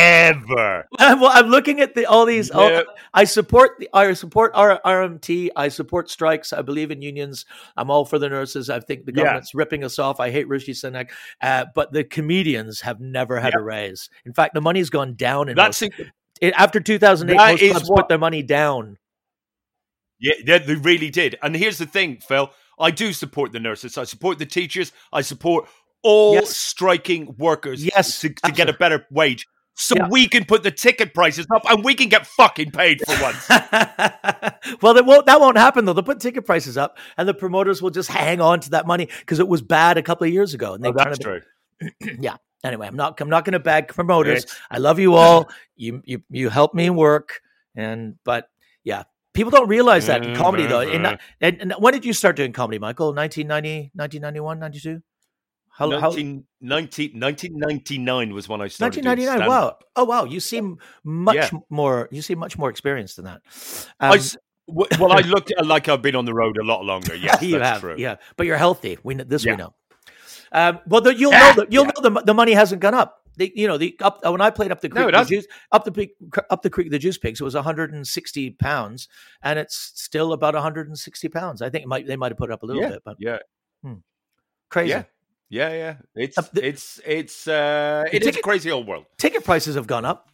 ever. I'm, well, I'm looking at the all these. all- Yeah. I support the. I support R- RMT. I support strikes. I believe in unions. I'm all for the nurses. I think the Yeah. government's ripping us off. I hate Rishi Sunak. Uh, but the comedians have never had Yeah. a raise. In fact, the money's gone down. In That's most, it, after two thousand eight, That most is clubs what- put their money down. Yeah, yeah, they really did. And here's the thing, Phil. I do support the nurses. I support the teachers. I support all Yes. striking workers Yes, to, to get a better wage. So Yeah. we can put the ticket prices up and we can get fucking paid for once. Well, that won't that won't happen though. They'll put ticket prices up, and the promoters will just hang on to that money because it was bad a couple of years ago. And they Oh, that's turned true. it- yeah. Anyway, I'm not I'm not going to bag promoters. Yes. I love you all. You you you help me work, and but yeah, people don't realize that in comedy though. In, and, and when did you start doing comedy, Michael? nineteen ninety, nineteen ninety-one, ninety-two? How, how, nineteen, nineteen, nineteen ninety-nine was when I started. nineteen ninety-nine. doing stand-up. Wow. Oh wow. You seem much Yeah. more. You seem much more experienced than that. I Um, s- w- well, I looked like I've been on the road a lot longer. Yes, you that's have, true. yeah. But you're healthy. We kn- this Yeah. we know. Um, well, the, you'll Yeah, know that you'll yeah. know the, the money hasn't gone up. The, you know, the up when I played up the creek, No, it the hasn't. juice, up the Creek- up the creek, the Juice Pigs, it was one hundred sixty pounds, and it's still about one hundred sixty pounds. I think it might they might have put it up a little Yeah, bit, but yeah, crazy. yeah, yeah, yeah. It's Uh, the- it's it's uh, the it is a ticket- crazy old world. Ticket prices have gone up.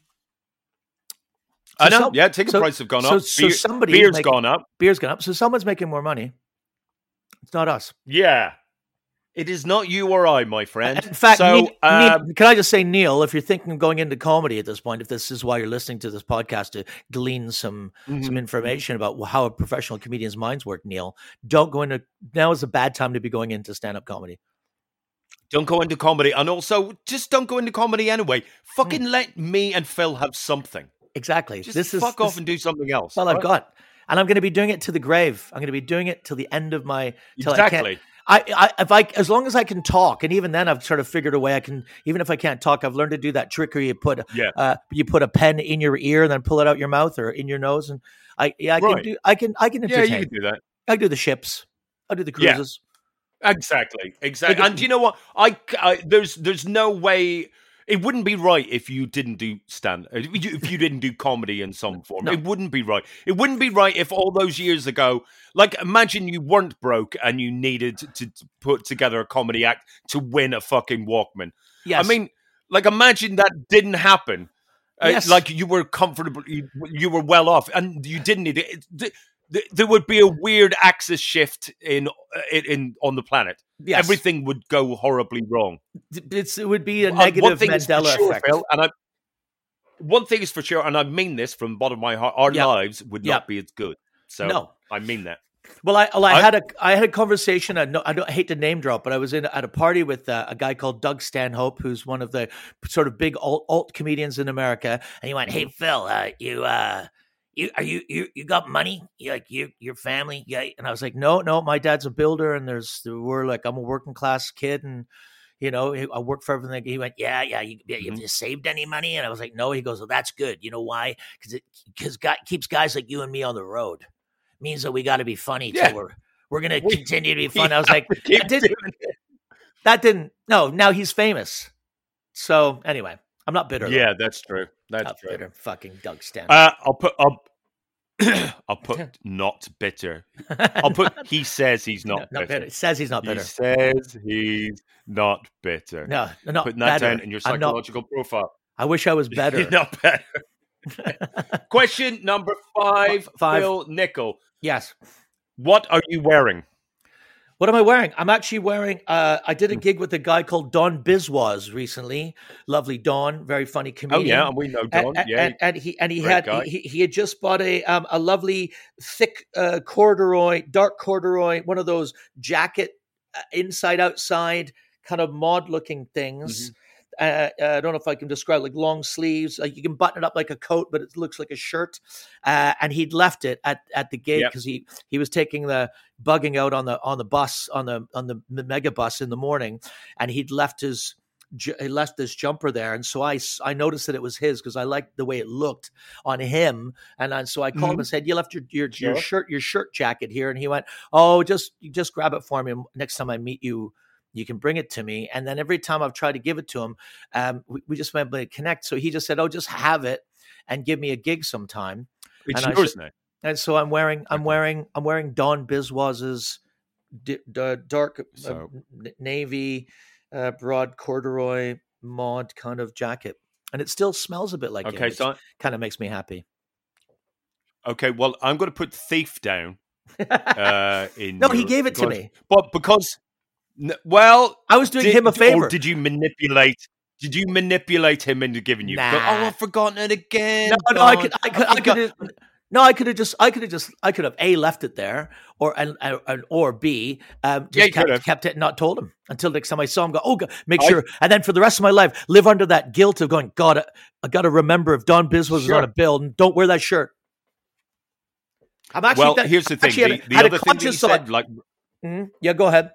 I know. some- yeah, ticket so- prices have gone so- up. so Beer- somebody beer's making- gone up. Beer's gone up, so someone's making more money. It's not us. Yeah, it is not you or I, my friend. In fact, so Neil, um, Neil- can I just say, Neil, if you're thinking of going into comedy at this point, if this is why you're listening to this podcast to glean some Mm-hmm. some information about how a professional comedian's minds work, Neil, don't go into. Now is a bad time to be going into stand-up comedy. don't go into comedy, and also just don't go into comedy anyway. Fucking let me and Phil have something. Exactly. Just this is fuck this, off and do something else. well, I've right? got, and I'm going to be doing it to the grave. I'm going to be doing it till the end of my till Exactly. I can't. I, I, if I, as long as I can talk, and even then, I've sort of figured a way I can. Even if I can't talk, I've learned to do that trick where you put, Yeah. uh, you put a pen in your ear and then pull it out your mouth or in your nose, and I, yeah, I can Right. do. I can, I can Yeah, entertain. you can do that. I do the ships. I do the Yeah. cruises. Exactly, exactly. Like, And you know what? I, I there's there's no way it wouldn't be right if you didn't do stand if you, if you didn't do comedy in some form. No. It wouldn't be right. It wouldn't be right if all those years ago, like imagine you weren't broke and you needed to, to put together a comedy act to win a fucking Walkman. Yes. I mean, like imagine that didn't happen. Uh, Yes. Like you were comfortable, you, you were well off, and you didn't need it. Th- th- There would be a weird axis shift in in, in on the planet. Yes. Everything would go horribly wrong. It's, it would be a Uh, negative one thing is for Mandela sure, effect. Phil, and I, one thing is for sure, and I mean this from the bottom of my heart: our Yeah. lives would Yeah. not be as good. So No. I mean that. Well, I well, I, I- had a I had a conversation. I, no, I don't I hate to name drop, but I was in at a party with uh, a guy called Doug Stanhope, who's one of the sort of big alt, alt comedians in America. And he went, "Hey Phil, uh, you uh, you are you you you got money? You like you your family? Yeah." And I was like, "No, no, my dad's a builder, and there's we're like I'm a working class kid, and you know I work for everything." He went, "Yeah, yeah, you, you have you saved any money?" And I was like, "No." He goes, "Well, that's good. You know why? Because it because God keeps guys like you and me on the road." Means that we got to be funny Yeah. too. We're, we're going to We- continue to be we fun. I was have like, to keep that didn't, doing that didn't, no, now he's famous. So anyway, I'm not bitter. Yeah, that's true. That's Not true. bitter. Fucking Doug Stanhope. Uh, I'll put I'll, I'll put not bitter. I'll put he says he's not, No, not bitter. bitter. It says he's not He bitter. says he's not bitter. No, not Putting that better. down in your I'm not- psychological profile. I wish I was better. He's not better. Question number five, Five. Phil Nickel. Yes. What are you wearing? What am I wearing? I'm actually wearing, uh, I did a gig with a guy called Don Biswas recently. Lovely Don, very funny Oh comedian. yeah, and we know Don. And, yeah, and, and he and he great had guy. he, he had just bought a um, a lovely thick uh, corduroy, dark corduroy, one of those jacket uh, inside outside kind of mod looking things. Mm-hmm. Uh, uh, I don't know if I can describe like long sleeves. Like you can button it up like a coat, but it looks like a shirt. Uh, and he'd left it at, at the gate Yep. because he he was taking the bugging out on the on the bus on the on the mega bus in the morning, and he'd left his ju- he left this jumper there, and so I s- I noticed that it was his because I liked the way it looked on him, and I, so I called him and said, "You left your your, your Sure. shirt your shirt jacket here," and he went, "Oh, just you just grab it for me. And next time I meet you, you can bring it to me." And then every time I've tried to give it to him, um, we, we just went to connect. So he just said, "Oh, just have it and give me a gig sometime." It's and I yours said- now. And so I'm wearing, I'm Okay. wearing, I'm wearing Don Biswas's d- d- dark uh, So- n- navy, uh, broad corduroy mod kind of jacket, and it still smells a bit like Okay, it. so Kind of makes me happy. okay, well, I'm going to put thief down. Uh, in No, he your- gave it to because- me. but because n- well, I was doing did, him a favor. Or did you manipulate? Did you manipulate him into giving you? Nah. Go, oh, I've forgotten it again. No, no, I Don. could, I could, I forgot- could. have- No, I could have just, I could have just, I could have a left it there, or and, and or b um, just Yeah, you could kept, have. kept it and not told him until next time I saw him. Go, oh, go, make I- sure, and then for the rest of my life, live under that guilt of going, God, I, I got to remember if Don Biz was Sure. on a bill, and don't wear that shirt. I'm actually. Well, that- here's the thing. actually The, had a- the had a other thing that you conscious said, thought. like Mhm. Yeah, go ahead.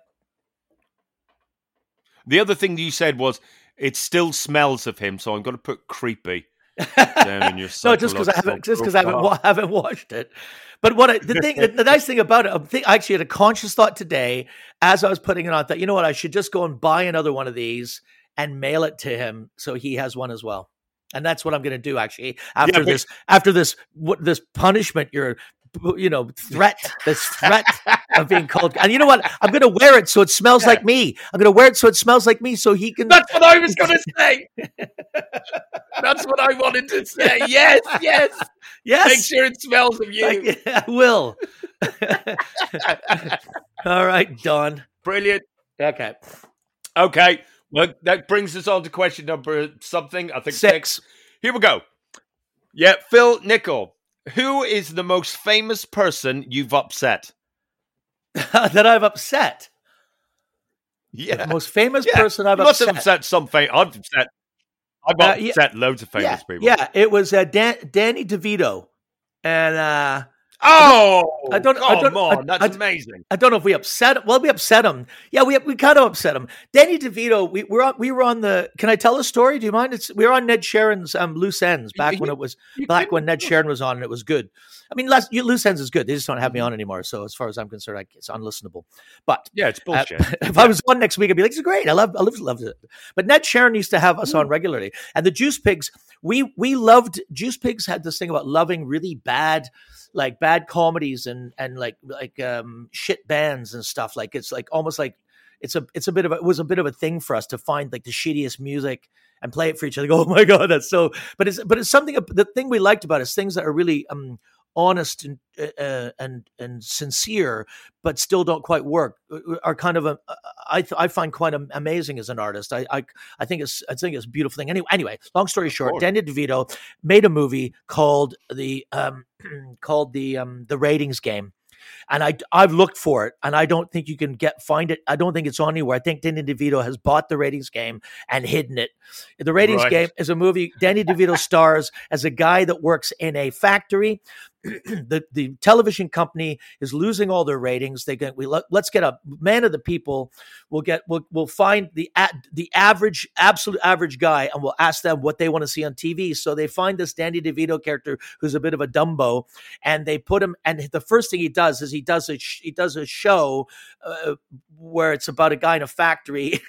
the other thing that you said was, it still smells of him, so I'm going to put creepy down in your. No, just because I haven't, just because I haven't, wa- haven't watched it. But what I, the thing, the, the nice thing about it, I think I actually had a conscious thought today as I was putting it on. That you know what, I should just go and buy another one of these and mail it to him so he has one as well. And that's what I'm going to do actually after but- this, after this, what this punishment, your, you know, threat, this threat of being called. And you know what, I'm going to wear it so it smells Yeah. like me. I'm going to wear it so it smells like me, so he can. That's what I was going to say. That's what I wanted to say. Yes, yes. Yes. Make sure it smells of you. Like, I will. All right, Don. Brilliant. Okay. Okay. Well, that brings us on to question number something. I think Six. six. Here we go. Yeah, Phil Nickel. Who is the most famous person you've upset? That I've upset. Yeah. The most famous Yeah. person I've you must upset. have upset some fame. I've upset. I've Uh, yeah. upset loads of famous yeah, people. yeah, it was uh, Dan- Danny DeVito, and uh, Oh, I don't- I Come don't- on, I- that's I- amazing. I don't know if we upset. Well, we upset him. Yeah, we we kind of upset him. Danny DeVito. We were on. We were on the. Can I tell a story? Do you mind? It's we were on Ned Sharon's um, Loose Ends back when it was back when Ned Sharon was on, and it was good. I mean, less, you, Loose Ends is good. They just don't have me on anymore. So as far as I'm concerned, I, it's unlistenable. But Yeah, it's Uh, bullshit. if I was on next week, I'd be like, "It's great. I love, I love, love it." But Ned Sharon used to have us on regularly, and the Juice Pigs. We we loved Juice Pigs. Had this thing about loving really bad, like bad comedies and and like like um shit bands and stuff. Like it's like almost like it's a it's a bit of a, it was a bit of a thing for us to find like the shittiest music and play it for each other. Go, oh my god, that's so. But it's but it's something. The thing we liked about it is things that are really um. honest and uh, and and sincere, but still don't quite work. Are kind of a I th- I find quite am- amazing as an artist. I, I I think it's I think it's a beautiful thing. Anyway, anyway, long story short, course. Danny DeVito made a movie called the um called the um the Ratings Game, and I I've looked for it, and I don't think you can get find it. I don't think it's on anywhere. I think Danny DeVito has bought the Ratings Game and hidden it. The Ratings Right. Game is a movie. Danny DeVito stars as a guy that works in a factory. the the television company is losing all their ratings. They get we let, let's get a man of the people. We'll get we'll we'll find the the average absolute average guy, and we'll ask them what they want to see on T V. So they find this Danny DeVito character who's a bit of a Dumbo, and they put him. And the first thing he does is he does a he does a show uh, where it's about a guy in a factory,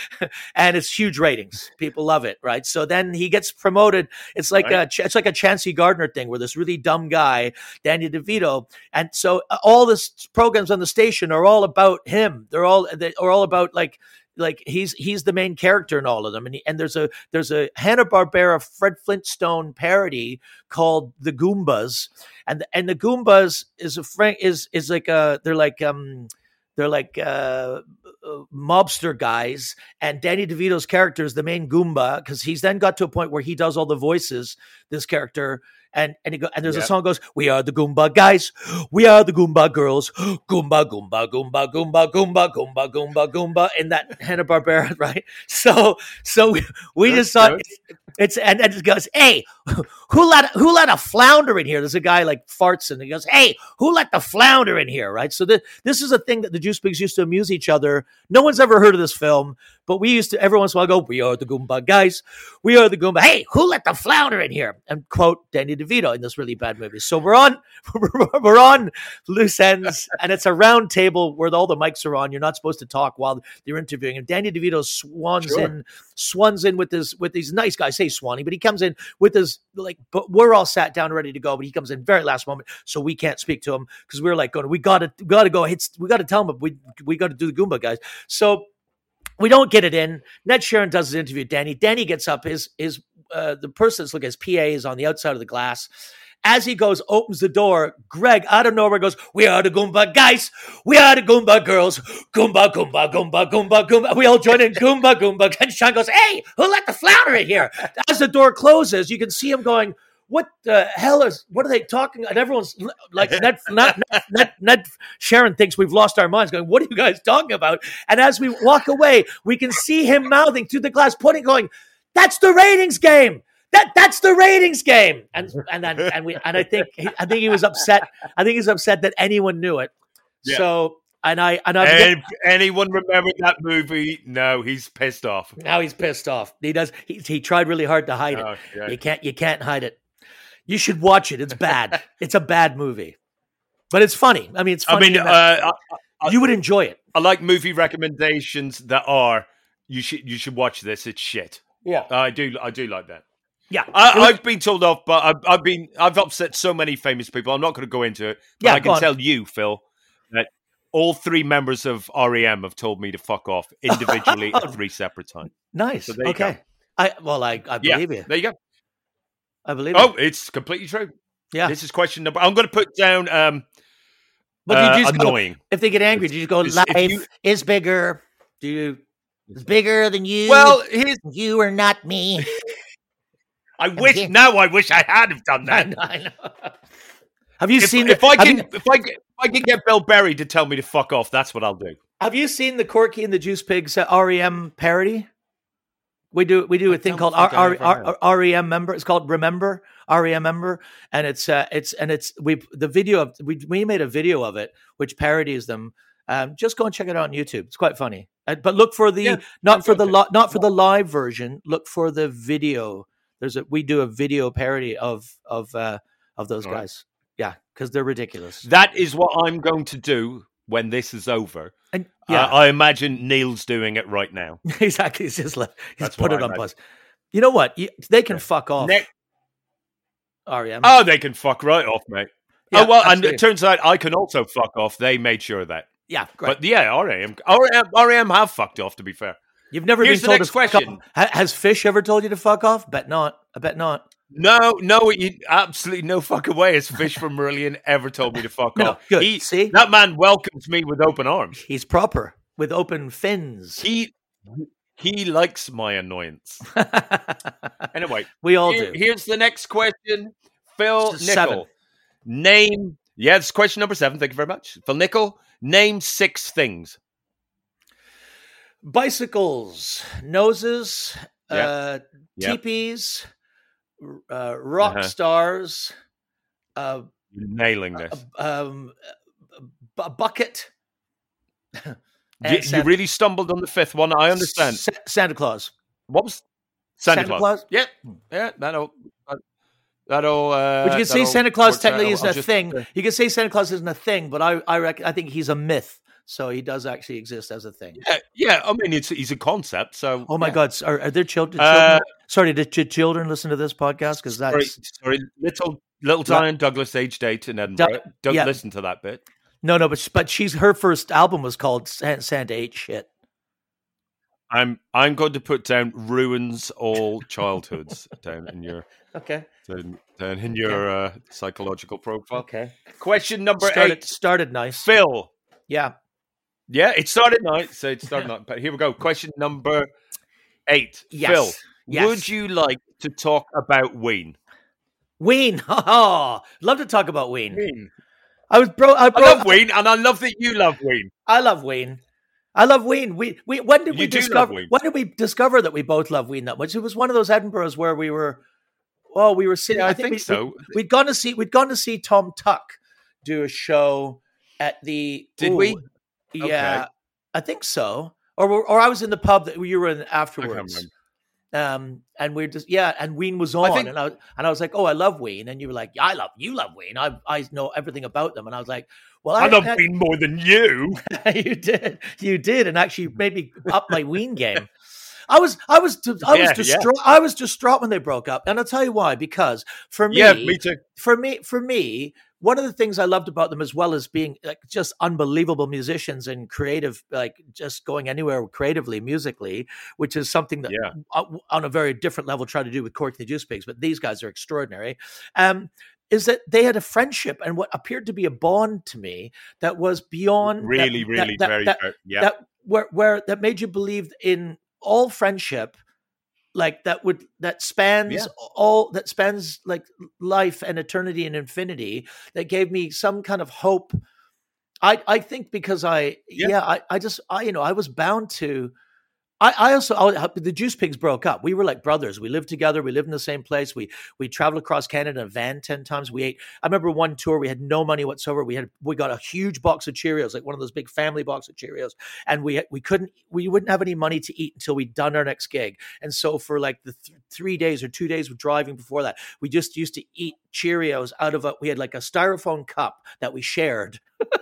and it's huge ratings. People love it, right? So then he gets promoted. It's like Right. a it's like a Chancey Gardner thing where this really dumb guy, Danny DeVito, and so all the programs on the station are all about him. They're all they are all about like like he's he's the main character in all of them. And he, and there's a there's a Hanna-Barbera Fred Flintstone parody called The Goombas, and and the Goombas is a frank is is like a they're like um. They're like uh, uh, mobster guys, and Danny DeVito's character is the main Goomba because he's then got to a point where he does all the voices. This character, and and, he go, and there's Yep. a song goes, "We are the Goomba guys, we are the Goomba girls, Goomba, Goomba, Goomba, Goomba, Goomba, Goomba, Goomba, Goomba." In that Hanna-Barbera, right? So so we, we Good, just thought good. it's, it's and, and it goes, "Hey, who let who let a flounder in here?" There's a guy like farts and he goes, "Hey, who let the flounder in here?" Right? So the, this is a thing that the Juice Pigs used to amuse each other. No one's ever heard of this film, but we used to every once in a while go, "We are the Goomba guys, we are the Goomba. Hey, who let the flounder in here?" And quote Danny DeVito in this really bad movie. So we're on we're on loose ends, and it's a round table where all the mics are on. You're not supposed to talk while you're interviewing him. Danny DeVito swans Sure. in, swans in with his with these nice guys. Say Swanee, but he comes in with his like. But we're all sat down ready to go, but he comes in very last moment, so we can't speak to him because we're like going. We got to we got to go. It's we got to tell him. We we got to do the Goomba guys. So we don't get it in. Ned Sharon does his interview. Danny. Danny gets up. His his uh, the person that's looking his P A is on the outside of the glass. As he goes, opens the door, Greg out of nowhere goes, "We are the Goomba guys. We are the Goomba girls. Goomba, Goomba, Goomba, Goomba, Goomba." We all join in, Goomba, Goomba. And Sean goes, "Hey, who let the flounder in here?" As the door closes, you can see him going, "What the hell is, what are they talking?" And everyone's like, Ned, Ned, Ned, Ned Sharon thinks we've lost our minds going, "What are you guys talking about?" And as we walk away, we can see him mouthing through the glass, pointing, going, "That's the Ratings Game. That that's the Ratings Game." And and then and we and I think he, I think he was upset. I think he's upset that anyone knew it. Yeah. So and I and I'm If anyone remembered that movie, no, he's pissed off. now he's pissed off. He does. He he tried really hard to hide it. Oh, yeah. You can't you can't hide it. You should watch it. It's bad. It's a bad movie, but it's funny. I mean, it's I funny. mean, in that uh, I, you would enjoy it. I like movie recommendations that are you should you should watch this. It's shit. Yeah, I do I do like that. yeah. I, It was- I've been told off, but I've, I've been I've upset so many famous people. I'm not going to go into it, but Yeah, I go can on. tell you, Phil, that all three members of R E M have told me to fuck off individually at three separate times. nice. So there you Okay. go. I well, I I Yeah, believe you. there you go. I believe Oh, you. it's completely true. Yeah. This is question number. I'm going to put down um, But uh, you just go- annoying. if they get angry, do you just go, If "Life you- is bigger"? Do you? It's bigger than you. Well, here's you are not me. I wish here. now. I wish I had have done I that. know. I know. Have you If, seen? if the, I have can, you- if I can, if I can get Bill Berry to tell me to fuck off, that's what I'll do. Have you seen the Corky and the Juice Pigs uh, R E M parody? We do we do a I thing don't called R- think I R- ever R- have. R E M member. It's called Remember R E M member, and it's uh, it's and it's we the video of we we made a video of it which parodies them. Um, just go and check it out on YouTube. It's quite funny. Uh, but look for the Yeah, not I'm for the going lo- not for the live version. Look for the video. There's a we do a video parody of of uh, of those All right. guys. Yeah, because they're ridiculous. That is what I'm going to do when this is over. And Uh, yeah, I imagine Neil's doing it right now. exactly. He's just left. He's That's put what it I on imagine. pause. You know what? You, they can Yeah. fuck off. Ne- R E M. oh, they can fuck right off, mate. Yeah, oh well, and absolutely. it turns out I can also fuck off. They made sure of that. Yeah, great. But yeah, R E M, R E M, R E M have fucked off. To be fair, You've never here's been the told next to fuck question. off. Ha- Has Fish ever told you to fuck off? Bet not. I bet not. no, no, you, absolutely no fucking way has Fish from Marillion ever told me to fuck No, off. good. He, See? that man welcomes me with open arms. He's proper with open fins. He he likes my annoyance. Anyway, we all here- do. here's the next question, Phil It's seven. Nickel. Name Yeah, it's question number seven. Thank you very much. Phil Nickel, name six things. Bicycles, noses, Yeah. uh, Yeah. teepees, uh, rock Uh-huh. stars, uh, You're nailing this. um, a bucket. You, and you Santa, really stumbled on the fifth one. I understand. Sa- Santa Claus. What was Santa, Santa Claus? Claus? Yeah, yeah. That'll. That'll. Uh, But you can say that'll Santa Claus work out. technically I'll- isn't I'll a just- thing. You can say Santa Claus isn't a thing, but I I reckon I think he's a myth. So he does actually exist as a thing. Yeah, yeah. I mean, it's he's a concept. So. Oh my yeah. God! Are, are there children? Uh, children? Sorry, did your children listen to this podcast? Because Sorry, that's sorry, little little Yeah. Diane Douglas, aged eight in Edinburgh. Du- Don't yeah. listen to that bit. no, no. But but she's her first album was called Santa, Santa Ate Shit. I'm I'm going to put down ruins all childhoods down in your Okay. down, down in your uh, psychological profile. Okay. Question number Started eight. started nice. Phil. Yeah. Yeah, it started night, so it started night. But here we go. Question number eight. Yes. Phil, Yes. would you like to talk about Ween? Ween. Oh, love to talk about Ween. Ween. I was bro. I, I bro, love Ween, and I love that you love Ween. I love Ween. I love Ween. We we when did You we do love discover Ween. when did we discover that we both love Ween that much? It was one of those Edinburghs where we were well, we were sitting. Yeah, I I think, think we, so. We, we'd gone to see we'd gone to see Tom Tuck do a show at the Did ooh, we? Yeah, Okay. I think so. Or or I was in the pub that you were in I can't afterwards. remember. Um, and we're just yeah, and Ween was on, think- and I and I was like, oh, I love Ween, and you were like, yeah, I love you, love Ween. I I know everything about them, and I was like, well, I, I love I- Ween more than you. you did, you did, and actually made me up my Ween game. I was, I was, I was Yeah, yeah. distraught. I was distraught when they broke up, and I'll tell you why. Because for me, Yeah, me too. for me, for me, one of the things I loved about them, as well as being like just unbelievable musicians and creative, like just going anywhere creatively, musically, which is something that Yeah. uh, on a very different level try to do with Corky the Juice Pigs, but these guys are extraordinary. Um, is that they had a friendship and what appeared to be a bond to me that was beyond that- Really, that- really, that- very, that- very. Yeah. that where where that made you believe in all friendship, like that would that spans Yeah. all that spans like life and eternity and infinity, that gave me some kind of hope. I I think because I yeah, Yeah. I I just I you know I was bound to. I, I also I, the Juice Pigs broke up. We were like brothers. We lived together. We lived in the same place. We we traveled across Canada in a van ten times. We ate. I remember one tour. We had no money whatsoever. We had we got a huge box of Cheerios, like one of those big family box of Cheerios, and we we couldn't we wouldn't have any money to eat until we'd done our next gig. And so for like the th- three days or two days of driving before that, we just used to eat Cheerios out of a. We had like a styrofoam cup that we shared.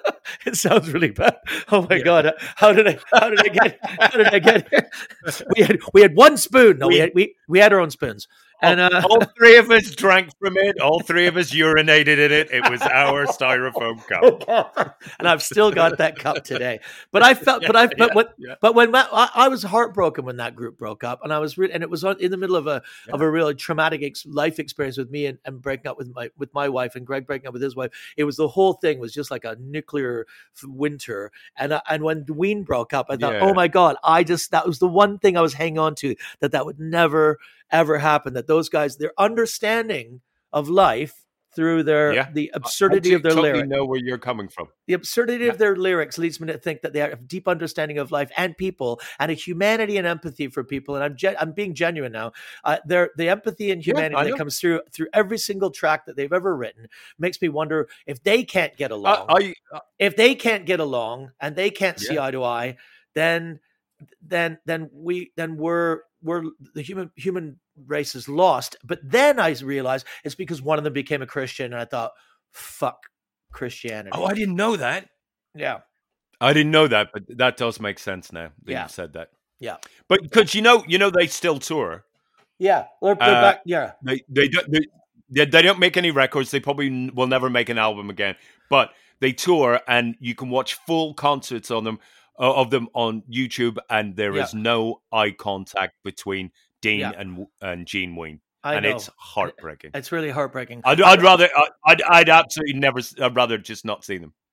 It sounds really bad. Oh my God! How did I? How did I get? How did I get here? We had we had one spoon. No, we We- had, we we had our own spoons, and uh, all three of us drank from it. All three of us urinated in it. It was our styrofoam cup. and I've still got that cup today. But I felt, but I, but yeah, what, yeah. but when my, I, I was heartbroken when that group broke up, and I was, re- and it was on- in the middle of a of a really traumatic ex- life experience with me and, and breaking up with my with my wife and Greg breaking up with his wife. It was the whole thing was just like a nuclear f- winter, and I, and when Ween broke up, I thought, Yeah. oh my God, I just that was the one thing I was hanging on to, that that would never ever happen. That those guys, their understanding of life through their Yeah. the I absurdity do of their totally lyrics. know where you're coming from. The absurdity Yeah. of their lyrics leads me to think that they have a deep understanding of life and people, and a humanity and empathy for people. And I'm gen- I'm being genuine now. Uh, their the empathy and Yeah, humanity I that know. comes through through every single track that they've ever written makes me wonder if they can't get along. I, I if they can't get along and they can't see Yeah. eye to eye, then then then we then we're we're the human human race is lost. But then I realized it's because one of them became a Christian, and I thought, fuck Christianity. oh, I didn't know that. yeah. I didn't know that, but that does make sense now that Yeah. you've said that. Yeah. But because you know, you know, they still tour. Yeah, they're, they're Uh, back. Yeah, They they don't they, they, they don't make any records. They probably n- will never make an album again. But they tour, and you can watch full concerts on them uh, of them on YouTube, and there is Yeah. no eye contact between Dean Yeah. and and Gene Ween, I and know. it's heartbreaking. It's really heartbreaking. I'd, I'd rather, I'd, I'd absolutely never, I'd rather just not see them.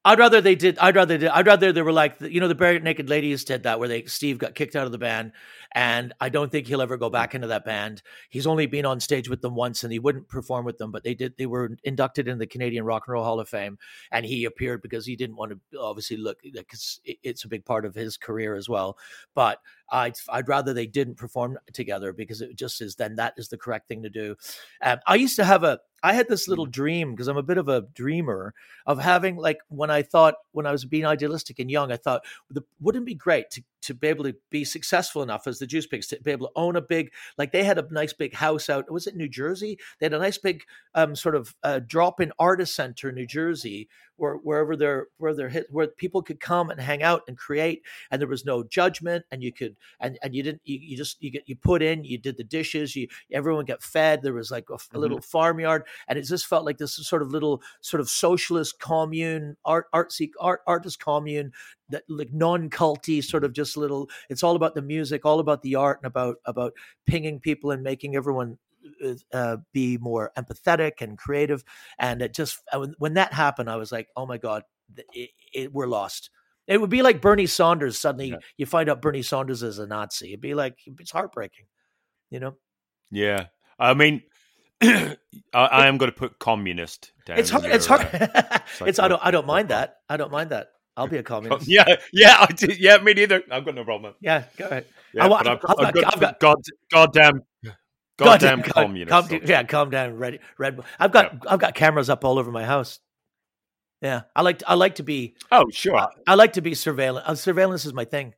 I'd rather they did. I'd rather did. I'd rather they were like, you know, the Bare Naked Ladies did that, where they Steve got kicked out of the band, and I don't think he'll ever go back into that band. He's only been on stage with them once, and he wouldn't perform with them. But they did. They were inducted in the Canadian Rock and Roll Hall of Fame, and he appeared because he didn't want to obviously look, because it's a big part of his career as well. But I'd I'd rather they didn't perform together, because it just is then that is the correct thing to do. Um, I used to have a. I had this little dream, because I'm a bit of a dreamer, of having, like, when I thought, when I was being idealistic and young, I thought, wouldn't it be great to, to be able to be successful enough as the Juice Pigs to be able to own a big, like they had a nice big house out, was it New Jersey? They had a nice big um, sort of uh, drop-in artist center in New Jersey, where wherever they're, where they're hit, where people could come and hang out and create, and there was no judgment, and you could, and, and you didn't, you, you just, you get, you put in, you did the dishes, you, everyone got fed, there was like a, a mm-hmm. little farmyard. And it just felt like this sort of little sort of socialist commune, art, artsy, art, artist commune, that like non-culty sort of just little. It's all about the music, all about the art, and about about pinging people and making everyone uh, be more empathetic and creative. And it just when that happened, I was like, oh my God, it, it, we're lost. It would be like Bernie Sanders. Suddenly, yeah. you find out Bernie Sanders is a Nazi. It'd be like, it's heartbreaking, you know? Yeah, I mean. I, I am going to put communist down. It's hard. Your, it's hard. Uh, it's. I don't. I don't mind that. I don't mind that. I'll be a communist. Yeah. Yeah. I do, yeah. Me neither. I've got no problem. Yeah. Go ahead. Yeah, I, but I've, I've, I've, got, I've got God, goddamn, goddamn, goddamn communist. Calm, calm, yeah. Calm down. Red. Red. I've got. Yeah. I've got cameras up all over my house. Yeah. I like. I like to be. Oh, sure. I, I like to be surveillance. Uh, surveillance is my thing.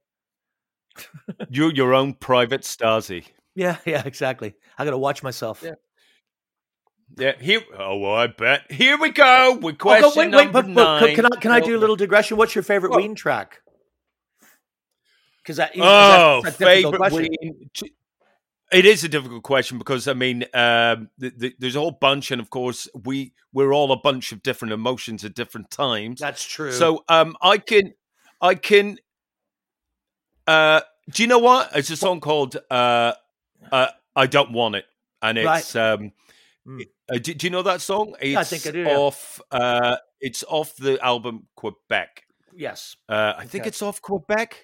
You're your own private Stasi. Yeah. Yeah. Exactly. I got to watch myself. Yeah. Yeah, here. Oh, well, I bet. Here we go with question oh, go, wait, wait, number but, nine. But, can I can I do a little digression? What's your favorite what? Ween track? Because that oh, that's favorite Ween. It is a difficult question because I mean, um, the, the, there's a whole bunch, and of course, we we're all a bunch of different emotions at different times. That's true. So, um, I can, I can. Uh, do you know what? It's a song called uh, uh, "I Don't Want It," and it's. Right. Um, mm. Uh, do, do you know that song? It's I think I do. Off, yeah. uh, it's off the album Quebec. Yes, uh, I okay. think it's off Quebec,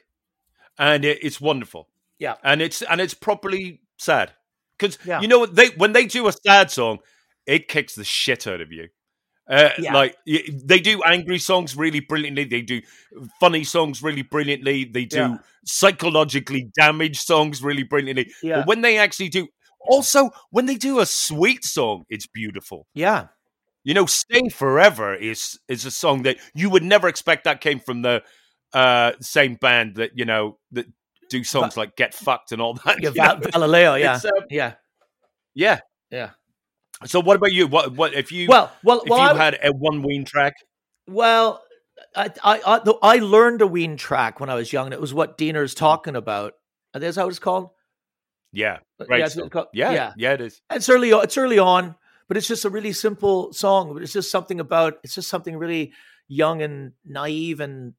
and it, it's wonderful. Yeah, and it's and it's properly sad because yeah. you know they when they do a sad song, it kicks the shit out of you. Uh, yeah. Like they do angry songs really brilliantly. They do funny songs really brilliantly. They do yeah. psychologically damaged songs really brilliantly. Yeah. But when they actually do. Also, when they do a sweet song, it's beautiful. Yeah. You know, Stay Forever is is a song that you would never expect that came from the uh, same band that, you know, that do songs but, like Get Fucked and all that. Yeah, Val- Galileo, yeah. Um, yeah. Yeah. Yeah. So what about you? What what if you well, well, if well, you I, had a one Ween track? Well, I I I, I learned a Ween track when I was young, and it was what Diener's talking about. Is that what it's called? Yeah, right. Yeah, so, called, yeah, yeah, yeah, it is. It's early. It's early on, but it's just a really simple song. But it's just something about. It's just something really young and naive, and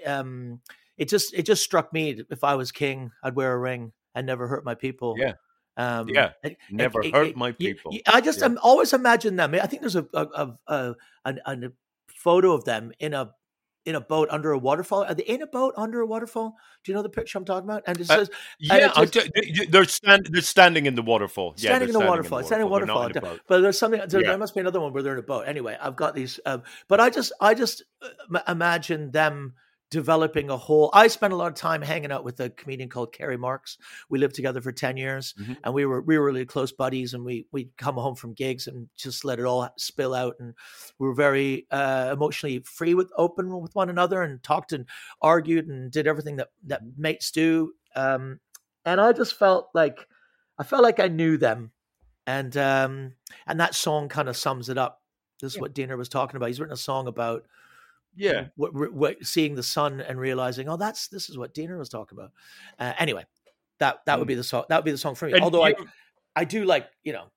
um, it just it just struck me. If I was king, I'd wear a ring and never hurt my people. Yeah, um, yeah, it, never it, hurt it, my people. It, I just yeah. I'm always imagine them. I think there's a a a, a, a, a photo of them in a. in a boat under a waterfall. Are they in a boat under a waterfall? Do you know the picture I'm talking about? And it says, uh, yeah, and it just, they're stand, they're standing in the waterfall. Standing, yeah, in, the standing waterfall. in the Standing in the waterfall. Standing in the waterfall. But there's something. There, yeah. there must be another one where they're in a boat. Anyway, I've got these. Um, but I just, I just imagine them developing a whole. I spent a lot of time hanging out with a comedian called Kerry Marks. We lived together for ten years, mm-hmm. and we were we were really close buddies. And we we'd come home from gigs and just let it all spill out. And we were very uh, emotionally free with open with one another, and talked and argued and did everything that that mates do. Um, and I just felt like I felt like I knew them, and um, and that song kind of sums it up. This is yeah. what Diener was talking about. He's written a song about. Yeah, what, what, seeing the sun and realizing, oh, that's this is what Diener was talking about. Uh, anyway, that that mm. would be the song. That would be the song for me. And Although you, I, I do like you know,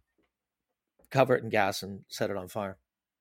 cover it in gas and set it on fire.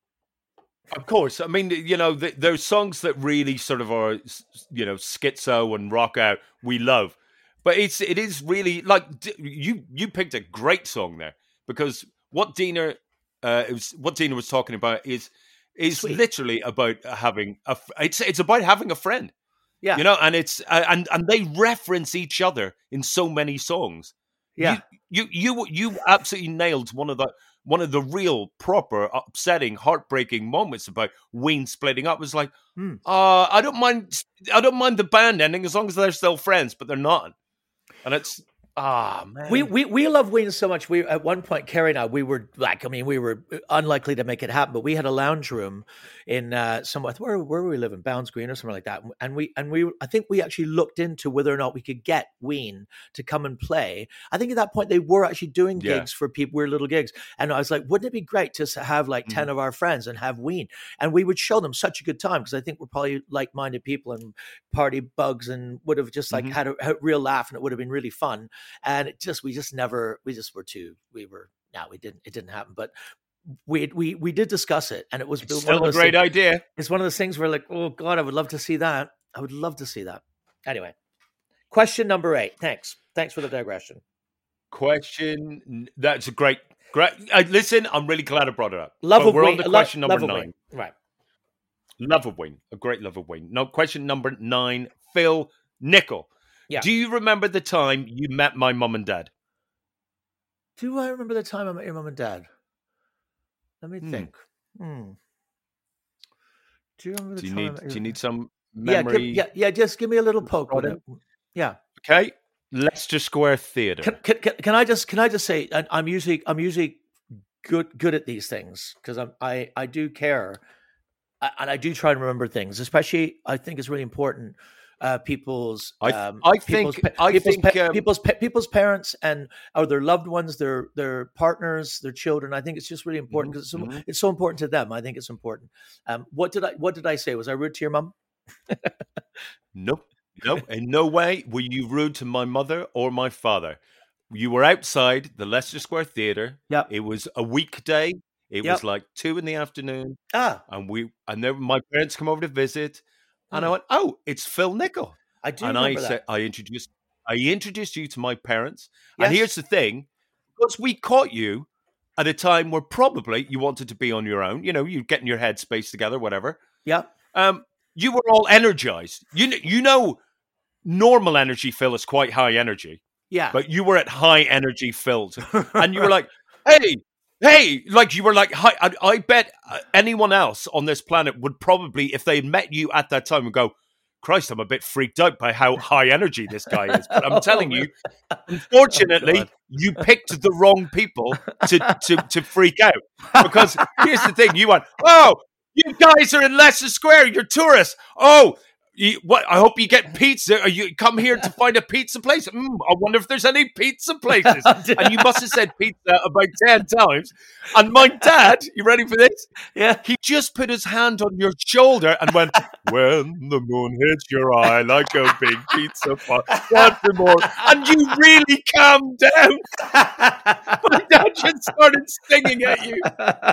Of course, I mean you know the, there's songs that really sort of are you know schizo and rock out. We love, but it's it is really like you you picked a great song there because what Diener uh, it was what Diener was talking about is. is Sweet. literally about having a. It's it's about having a friend. Yeah. You know, and it's uh, and and they reference each other in so many songs. Yeah. You you you, you absolutely nailed one of the one of the real proper upsetting, heartbreaking moments about Ween splitting up. It was like, Hmm. uh, I don't mind I don't mind the band ending as long as they're still friends, but they're not. And it's ah man. We we we love Ween so much. We at one point, Carrie and I, we were like, I mean, we were unlikely to make it happen, but we had a lounge room in uh, somewhere where where were we living, Bounds Green or something like that, and we and we I think we actually looked into whether or not we could get Ween to come and play. I think at that point they were actually doing Yeah. gigs for people, weird little gigs, and I was like, wouldn't it be great to have like ten Mhm. of our friends and have Ween, and we would show them such a good time because I think we're probably like-minded people and party bugs and would have just like Mhm. had a, a real laugh, and it would have been really fun. And it just, we just never, we just were too, we were, no, we didn't, it didn't happen. But we, we, we did discuss it, and it was It's one still of a those great things, idea. it's one of those things where like, oh God, I would love to see that. I would love to see that. Anyway, question number eight. Thanks. Thanks for the digression. Question. That's a great, great. Uh, listen, I'm really glad I brought it up. Love But of we're Ween. on to lo- question number love of nine. Ween. Right. Love of Ween, a great love of Ween. No, question number nine. Phil Nickel. Yeah. Do you remember the time you met my mum and dad? Do I remember the time I met your mum and dad? Let me Hmm. think. Hmm. Do you remember the Do you time I need? met Do your- you need some yeah, give, memory? yeah, yeah, just give me a little poke with it. prodding? Yeah. Okay. Leicester Square Theatre. Can, can, can, can I just can I just say I- I'm usually I'm usually good good at these things because I'm I I do care, I, and I do try to remember things. Especially, I think it's really important. Uh, people's I th- um, I people's, think- pa- I people's, think, pa- um, people's pa- people's parents and or their loved ones, their their partners, their children. I think it's just really important because it's, so- Mhm. it's so important to them. I think it's important. Um, what did I what did I say? Was I rude to your mum? Nope. Nope. In no way were you rude to my mother or my father. You were outside the Leicester Square Theatre. Yep. It was a weekday. It Yep. was like two in the afternoon, Ah, and we and then my parents come over to visit, and I Hmm. went, "Oh, it's Phil Nickel." I do And I remember said, that. I introduced, I introduced you to my parents. Yes. And here's the thing: because we caught you at a time where probably you wanted to be on your own. You know, you getting your head space together, whatever. Yeah. Um, you were all energized. You kn- you know, normal energy, Phil, is quite high energy, Yeah. but you were at high energy, filled, and you were like, "Hey, hey!" Like you were like, "Hi!" I, I bet uh, anyone else on this planet would probably, if they had met you at that time, would go, "Christ, I'm a bit freaked out by how high energy this guy is." But I'm telling you, unfortunately, Oh, God. you picked the wrong people to, to, to freak out. Because here's the thing: you went, "Oh, you guys are in Leicester Square. You're tourists. Oh, you, what? I hope you get pizza. Or you come here to find a pizza place. Mm, I wonder if there's any pizza places." And you must have said pizza about ten times. And my dad, you ready for this? Yeah. He just put his hand on your shoulder and went, "When the moon hits your eye like a big pizza pot, want for more?" And you really calmed down. My dad just started singing at you.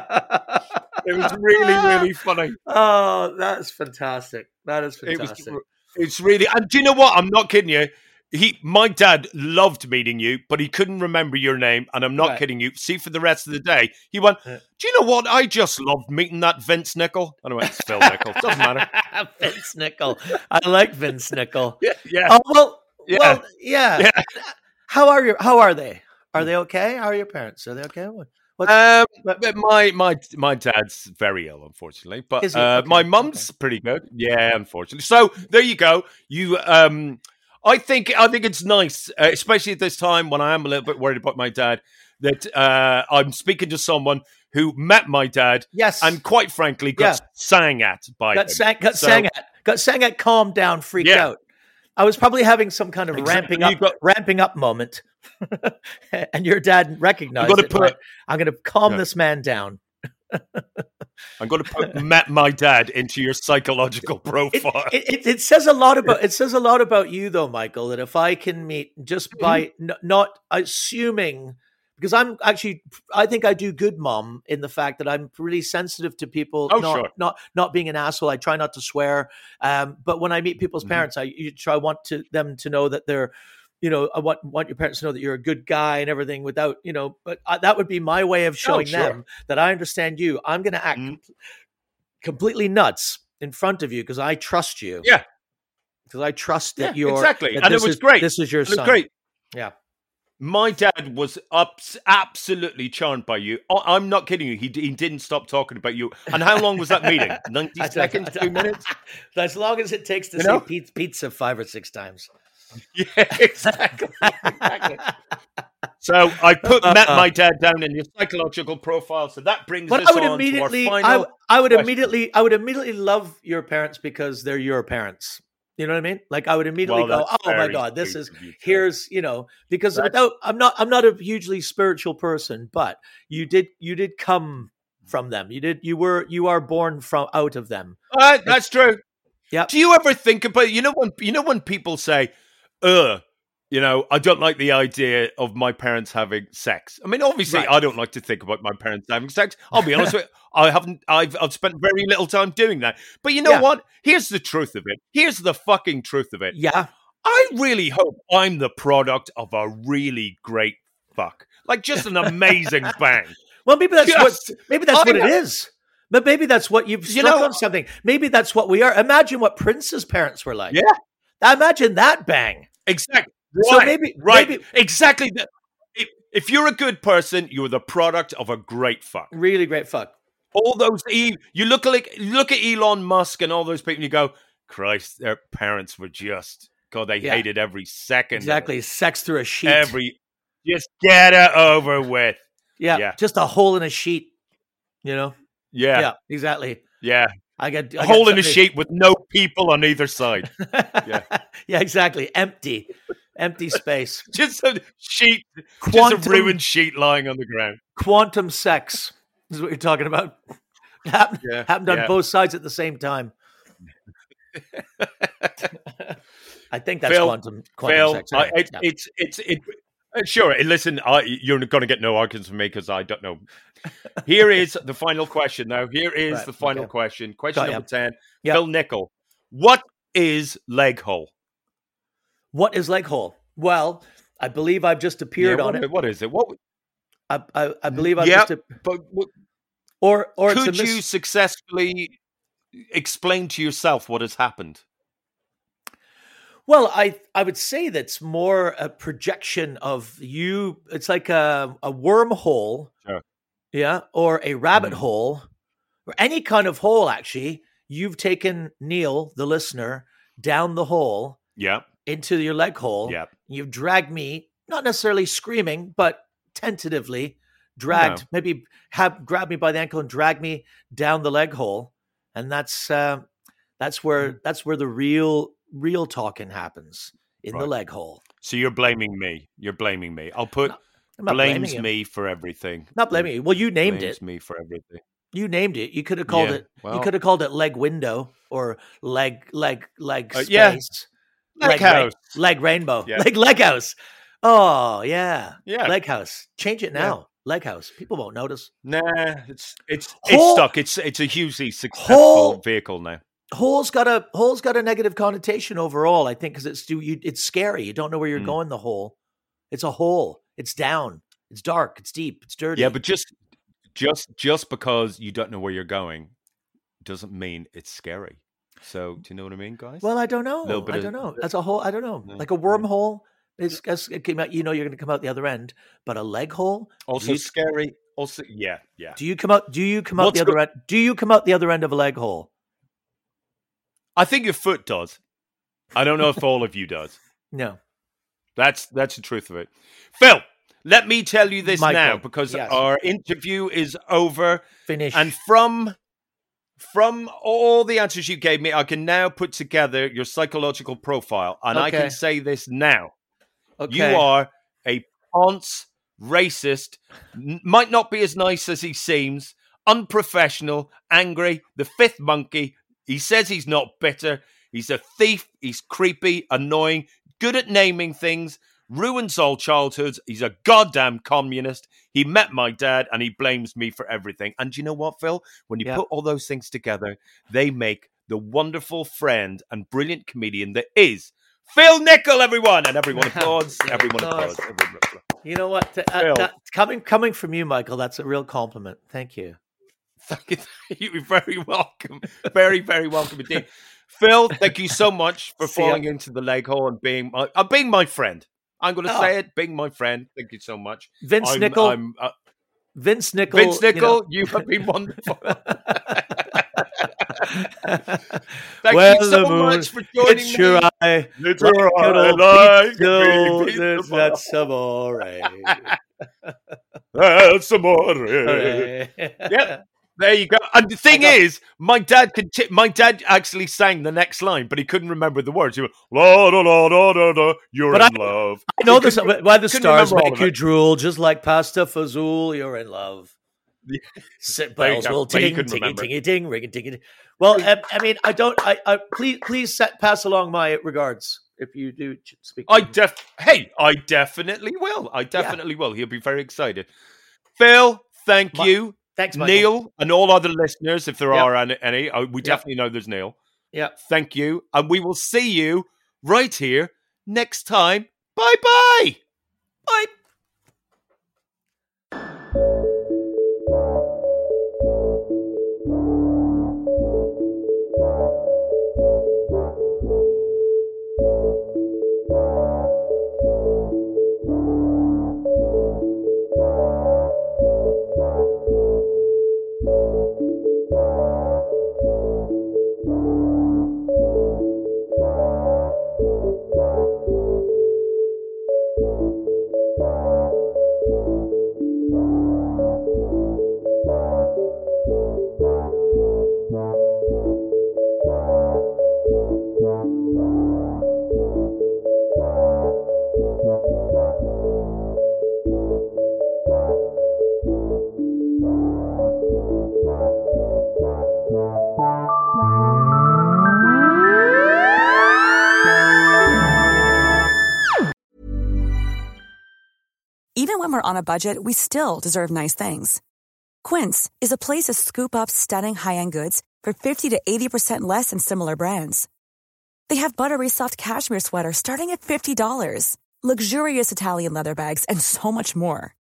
It was really, really funny. Oh, that's fantastic. That is It was. fantastic. It's really. And do you know what? I'm not kidding you. He, my dad, loved meeting you, but he couldn't remember your name. And I'm not Right. kidding you. See, for the rest of the day, he went, Yeah. "Do you know what? I just loved meeting that Vince Nickel." And I went, "It's Phil Nickel. Doesn't matter." Vince Nickel. I like Vince Nickel. Yeah, yeah. Oh well, Yeah. well, yeah. Yeah. How are your? How are they? Are they okay? How are your parents? Are they okay? What? What's, Um, what- but my my my dad's very ill, unfortunately. But Is he? uh, Okay, my mum's pretty good. Yeah, unfortunately. So there you go. You um, I think I think it's nice, uh, especially at this time when I am a little bit worried about my dad, that uh, I'm speaking to someone who met my dad yes. and, quite frankly, got Yeah. sang at by got him. sang. Got So- sang at. Got sang at. Calmed down. Freaked Yeah. out. I was probably having some kind of Exactly. ramping up, You got- ramping up moment, and your dad recognized gotta it. put- Right? I'm going to calm Yeah. this man down. I'm going to put met my dad into your psychological It, profile. it, it, it says a lot about it says a lot about you, though, Michael. That if I can meet just by n- not assuming, because I'm actually, I think I do good, Mom, in the fact that I'm really sensitive to people. Oh, not, sure. not not being an asshole. I try not to swear, um, but when I meet people's Mhm. parents, I you try want to them to know that they're. You know, I want want your parents to know that you're a good guy and everything. Without, you know, but I, that would be my way of showing sure. them that I understand you. I'm going to act Mhm. completely nuts in front of you because I trust you. Yeah. Because I trust that yeah, you're exactly, that and it was is, great. This is your it was son. Great. Yeah. My dad was ups, absolutely charmed by you. Oh, I'm not kidding you. He he didn't stop talking about you. And how long was that meeting? ninety seconds, two minutes? As long as it takes to you say know? pizza five or six times. Yeah, exactly. exactly. So I put met my dad down in your psychological profile. So that brings but us I would on immediately, to our final I, I would question. immediately, I would immediately love your parents because they're your parents. You know what I mean? Like I would immediately well, go, "Oh my God, this is here's you know." Because that's, without, I'm not, I'm not a hugely spiritual person, but you did, you did come from them. You did, you were, you are born from out of them. Uh, that's true. Yeah. Do you ever think about you know when you know when people say, "Ugh, you know, I don't like the idea of my parents having sex." I mean, obviously, Right. I don't like to think about my parents having sex. I'll be honest with you. I haven't. I've I've spent very little time doing that. But you know Yeah. what? Here's the truth of it. Here's the fucking truth of it. Yeah. I really hope I'm the product of a really great fuck, like just an amazing bang. Well, maybe that's Just- what maybe that's I what it know. is. But maybe that's what you've You struck know- on something. Maybe that's what we are. Imagine what Prince's parents were like. Yeah. Imagine that bang. Exactly. So Right, maybe- right, maybe- exactly. The- If, if you're a good person, you're the product of a great fuck. Really great fuck. All those, e- you look like look at Elon Musk and all those people, and you go, Christ, their parents were just God. They Yeah. hated every second. of Exactly. Sex through a it. sheet. Every, just get it over with. yeah, yeah. Just a hole in a sheet. You know? Yeah, Yeah, yeah. exactly. I get A I hole get in a somebody- sheet with no people on either side. yeah. yeah, exactly. Empty. Empty space. Just a sheet, Quantum- just a ruined sheet lying on the ground. Quantum sex is what you're talking about. Happened, Yeah, happened on yeah. both sides at the same time. I think that's Phil, quantum quantum Phil, sex. I, Anyway, it, yeah. it's it's it. uh, Sure, listen, I, you're going to get no arguments from me because I don't know. Here is the final question. Now, here is Right, the final okay. question. Question Got ya. number ten. Yep. Phil Nickel, what is leg hole? What is leg hole? Well, I believe I've just appeared Yeah, on what, it. What is it? What? I, I, I believe I've Yeah, just a, but what, or or could it's a mis- you successfully explain to yourself what has happened? Well, I I would say that's more a projection of you. It's like a a wormhole, Sure. yeah, or a rabbit Mhm. hole, or any kind of hole. Actually, you've taken Neil, the listener, down the hole Yeah, into your leg hole. yeah. You've dragged me, not necessarily screaming, but tentatively dragged. No. Maybe have grabbed me by the ankle and dragged me down the leg hole, and that's uh, that's where Mm. that's where the real real talking happens in the Right. leg hole. So you're blaming me. You're blaming me. I'll put I'm not blaming blames you. me for everything. Not blaming you. Well, you named blames it. me for everything. You named it. You could have called Yeah, it. you well- could have called it leg window or leg leg leg Uh, space. yeah. Leg ra- house. leg rainbow. Yeah. Leg leg house. Oh yeah. Yeah. Leg house. Change it Yeah. now. Leg house. People won't notice. Nah, it's it's Hole- it's stuck. It's it's a hugely successful Hole- vehicle now. Hole's got a hole's got a negative connotation overall. I think because it's do you it's scary. You don't know where you're Mm. going. The hole. It's a hole. It's down. It's dark. It's deep. It's dirty. Yeah, but just just just because you don't know where you're going doesn't mean it's scary. So do you know what I mean, guys? well, I don't know. Little bit I of- don't know. That's a hole. I don't know. No, Like a no. wormhole. It's, it's it came out. You know, you're going to come out the other end. But a leg hole. also do you- scary. Also, yeah, yeah. Do you come out? Do you come out What's the other go- end? Do you come out the other end of a leg hole? I think your foot does. I don't know if all of you does. No. That's that's the truth of it. Phil, let me tell you this Michael, now because yes. our interview is over. Finish. And from from all the answers you gave me, I can now put together your psychological profile. And I Okay. can say this now. okay. You are a ponce, racist, n- might not be as nice as he seems, unprofessional, angry, the fifth monkey. He says he's not bitter. He's a thief. He's creepy, annoying, good at naming things, ruins all childhoods. He's a goddamn communist. He met my dad and he blames me for everything. And you know what, Phil? When you Yeah. put all those things together, they make the wonderful friend and brilliant comedian that is Phil Nickel, everyone. And everyone applauds. Everyone Applause. applauds. Everyone applauds. You know what? Uh, Phil. that, coming coming from you, Michael, that's a real compliment. Thank you. Thank you. You're very welcome. Very, very welcome indeed. Phil, thank you so much for See falling ya. into the lake hole and being my, uh, being my friend. I'm going to Oh. say it, being my friend. Thank you so much. Vince I'm, Nickel. I'm, uh, Vince Nickel. Vince Nickel, you know. you have been wonderful. Thank Well, you so the moon, much for joining it's me. your eye. It's Like your good eye, old like pizza, pizza, that's- that's amore. That's amore. Yep. There you go. And the thing got- is, my dad could. T- my dad actually sang the next line, but he couldn't remember the words. He went, la la la la la la. You're But in I- love. I know He this. couldn't- Why the couldn't stars remember all make of you it. drool, just like pasta fazool, you're in love. Sit There you bells go. will But he ting, couldn't tingy, remember. tingy, ting, ring, tingy. Well, um, I mean, I don't. I, I please, please set, pass along my regards if you do speak. to I him. def. Hey, I definitely will. I definitely will. He'll be very excited. Phil, thank My- you. Thanks, Michael. Neil, and all other listeners, if there Yep. are any. any uh, we Yep. definitely know there's Neil. Yeah. Thank you, and we will see you right here next time. Bye bye. Bye. Even when we're on a budget, we still deserve nice things. Quince is a place to scoop up stunning high-end goods for fifty to eighty percent less than similar brands. They have buttery soft cashmere sweaters starting at fifty dollars, luxurious Italian leather bags, and so much more.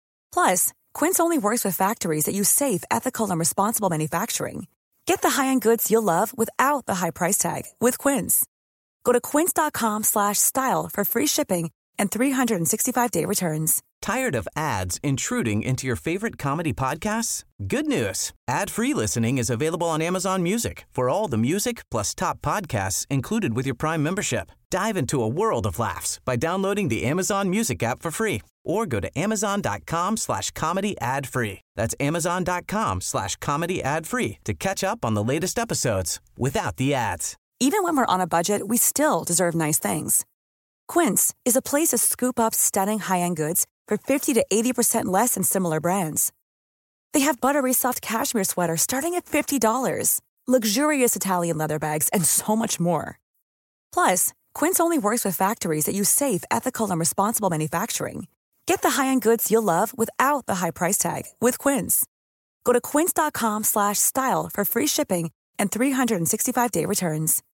Plus, Quince only works with factories that use safe, ethical, and responsible manufacturing. Get the high-end goods you'll love without the high price tag with Quince. Go to quince.com slash style for free shipping and three sixty-five day returns. Tired of ads intruding into your favorite comedy podcasts? Good news. Ad-free listening is available on Amazon Music for all the music plus top podcasts included with your Prime membership. Dive into a world of laughs by downloading the Amazon Music app for free or go to amazon.com slash comedy ad free. That's amazon.com slash comedy ad free to catch up on the latest episodes without the ads. Even when we're on a budget, we still deserve nice things. Quince is a place to scoop up stunning high-end goods for fifty to eighty percent less than similar brands. They have buttery soft cashmere sweaters starting at fifty dollars, luxurious Italian leather bags, and so much more. Plus, Quince only works with factories that use safe, ethical, and responsible manufacturing. Get the high-end goods you'll love without the high price tag with Quince. Go to quince.com slash style for free shipping and three sixty-five day returns.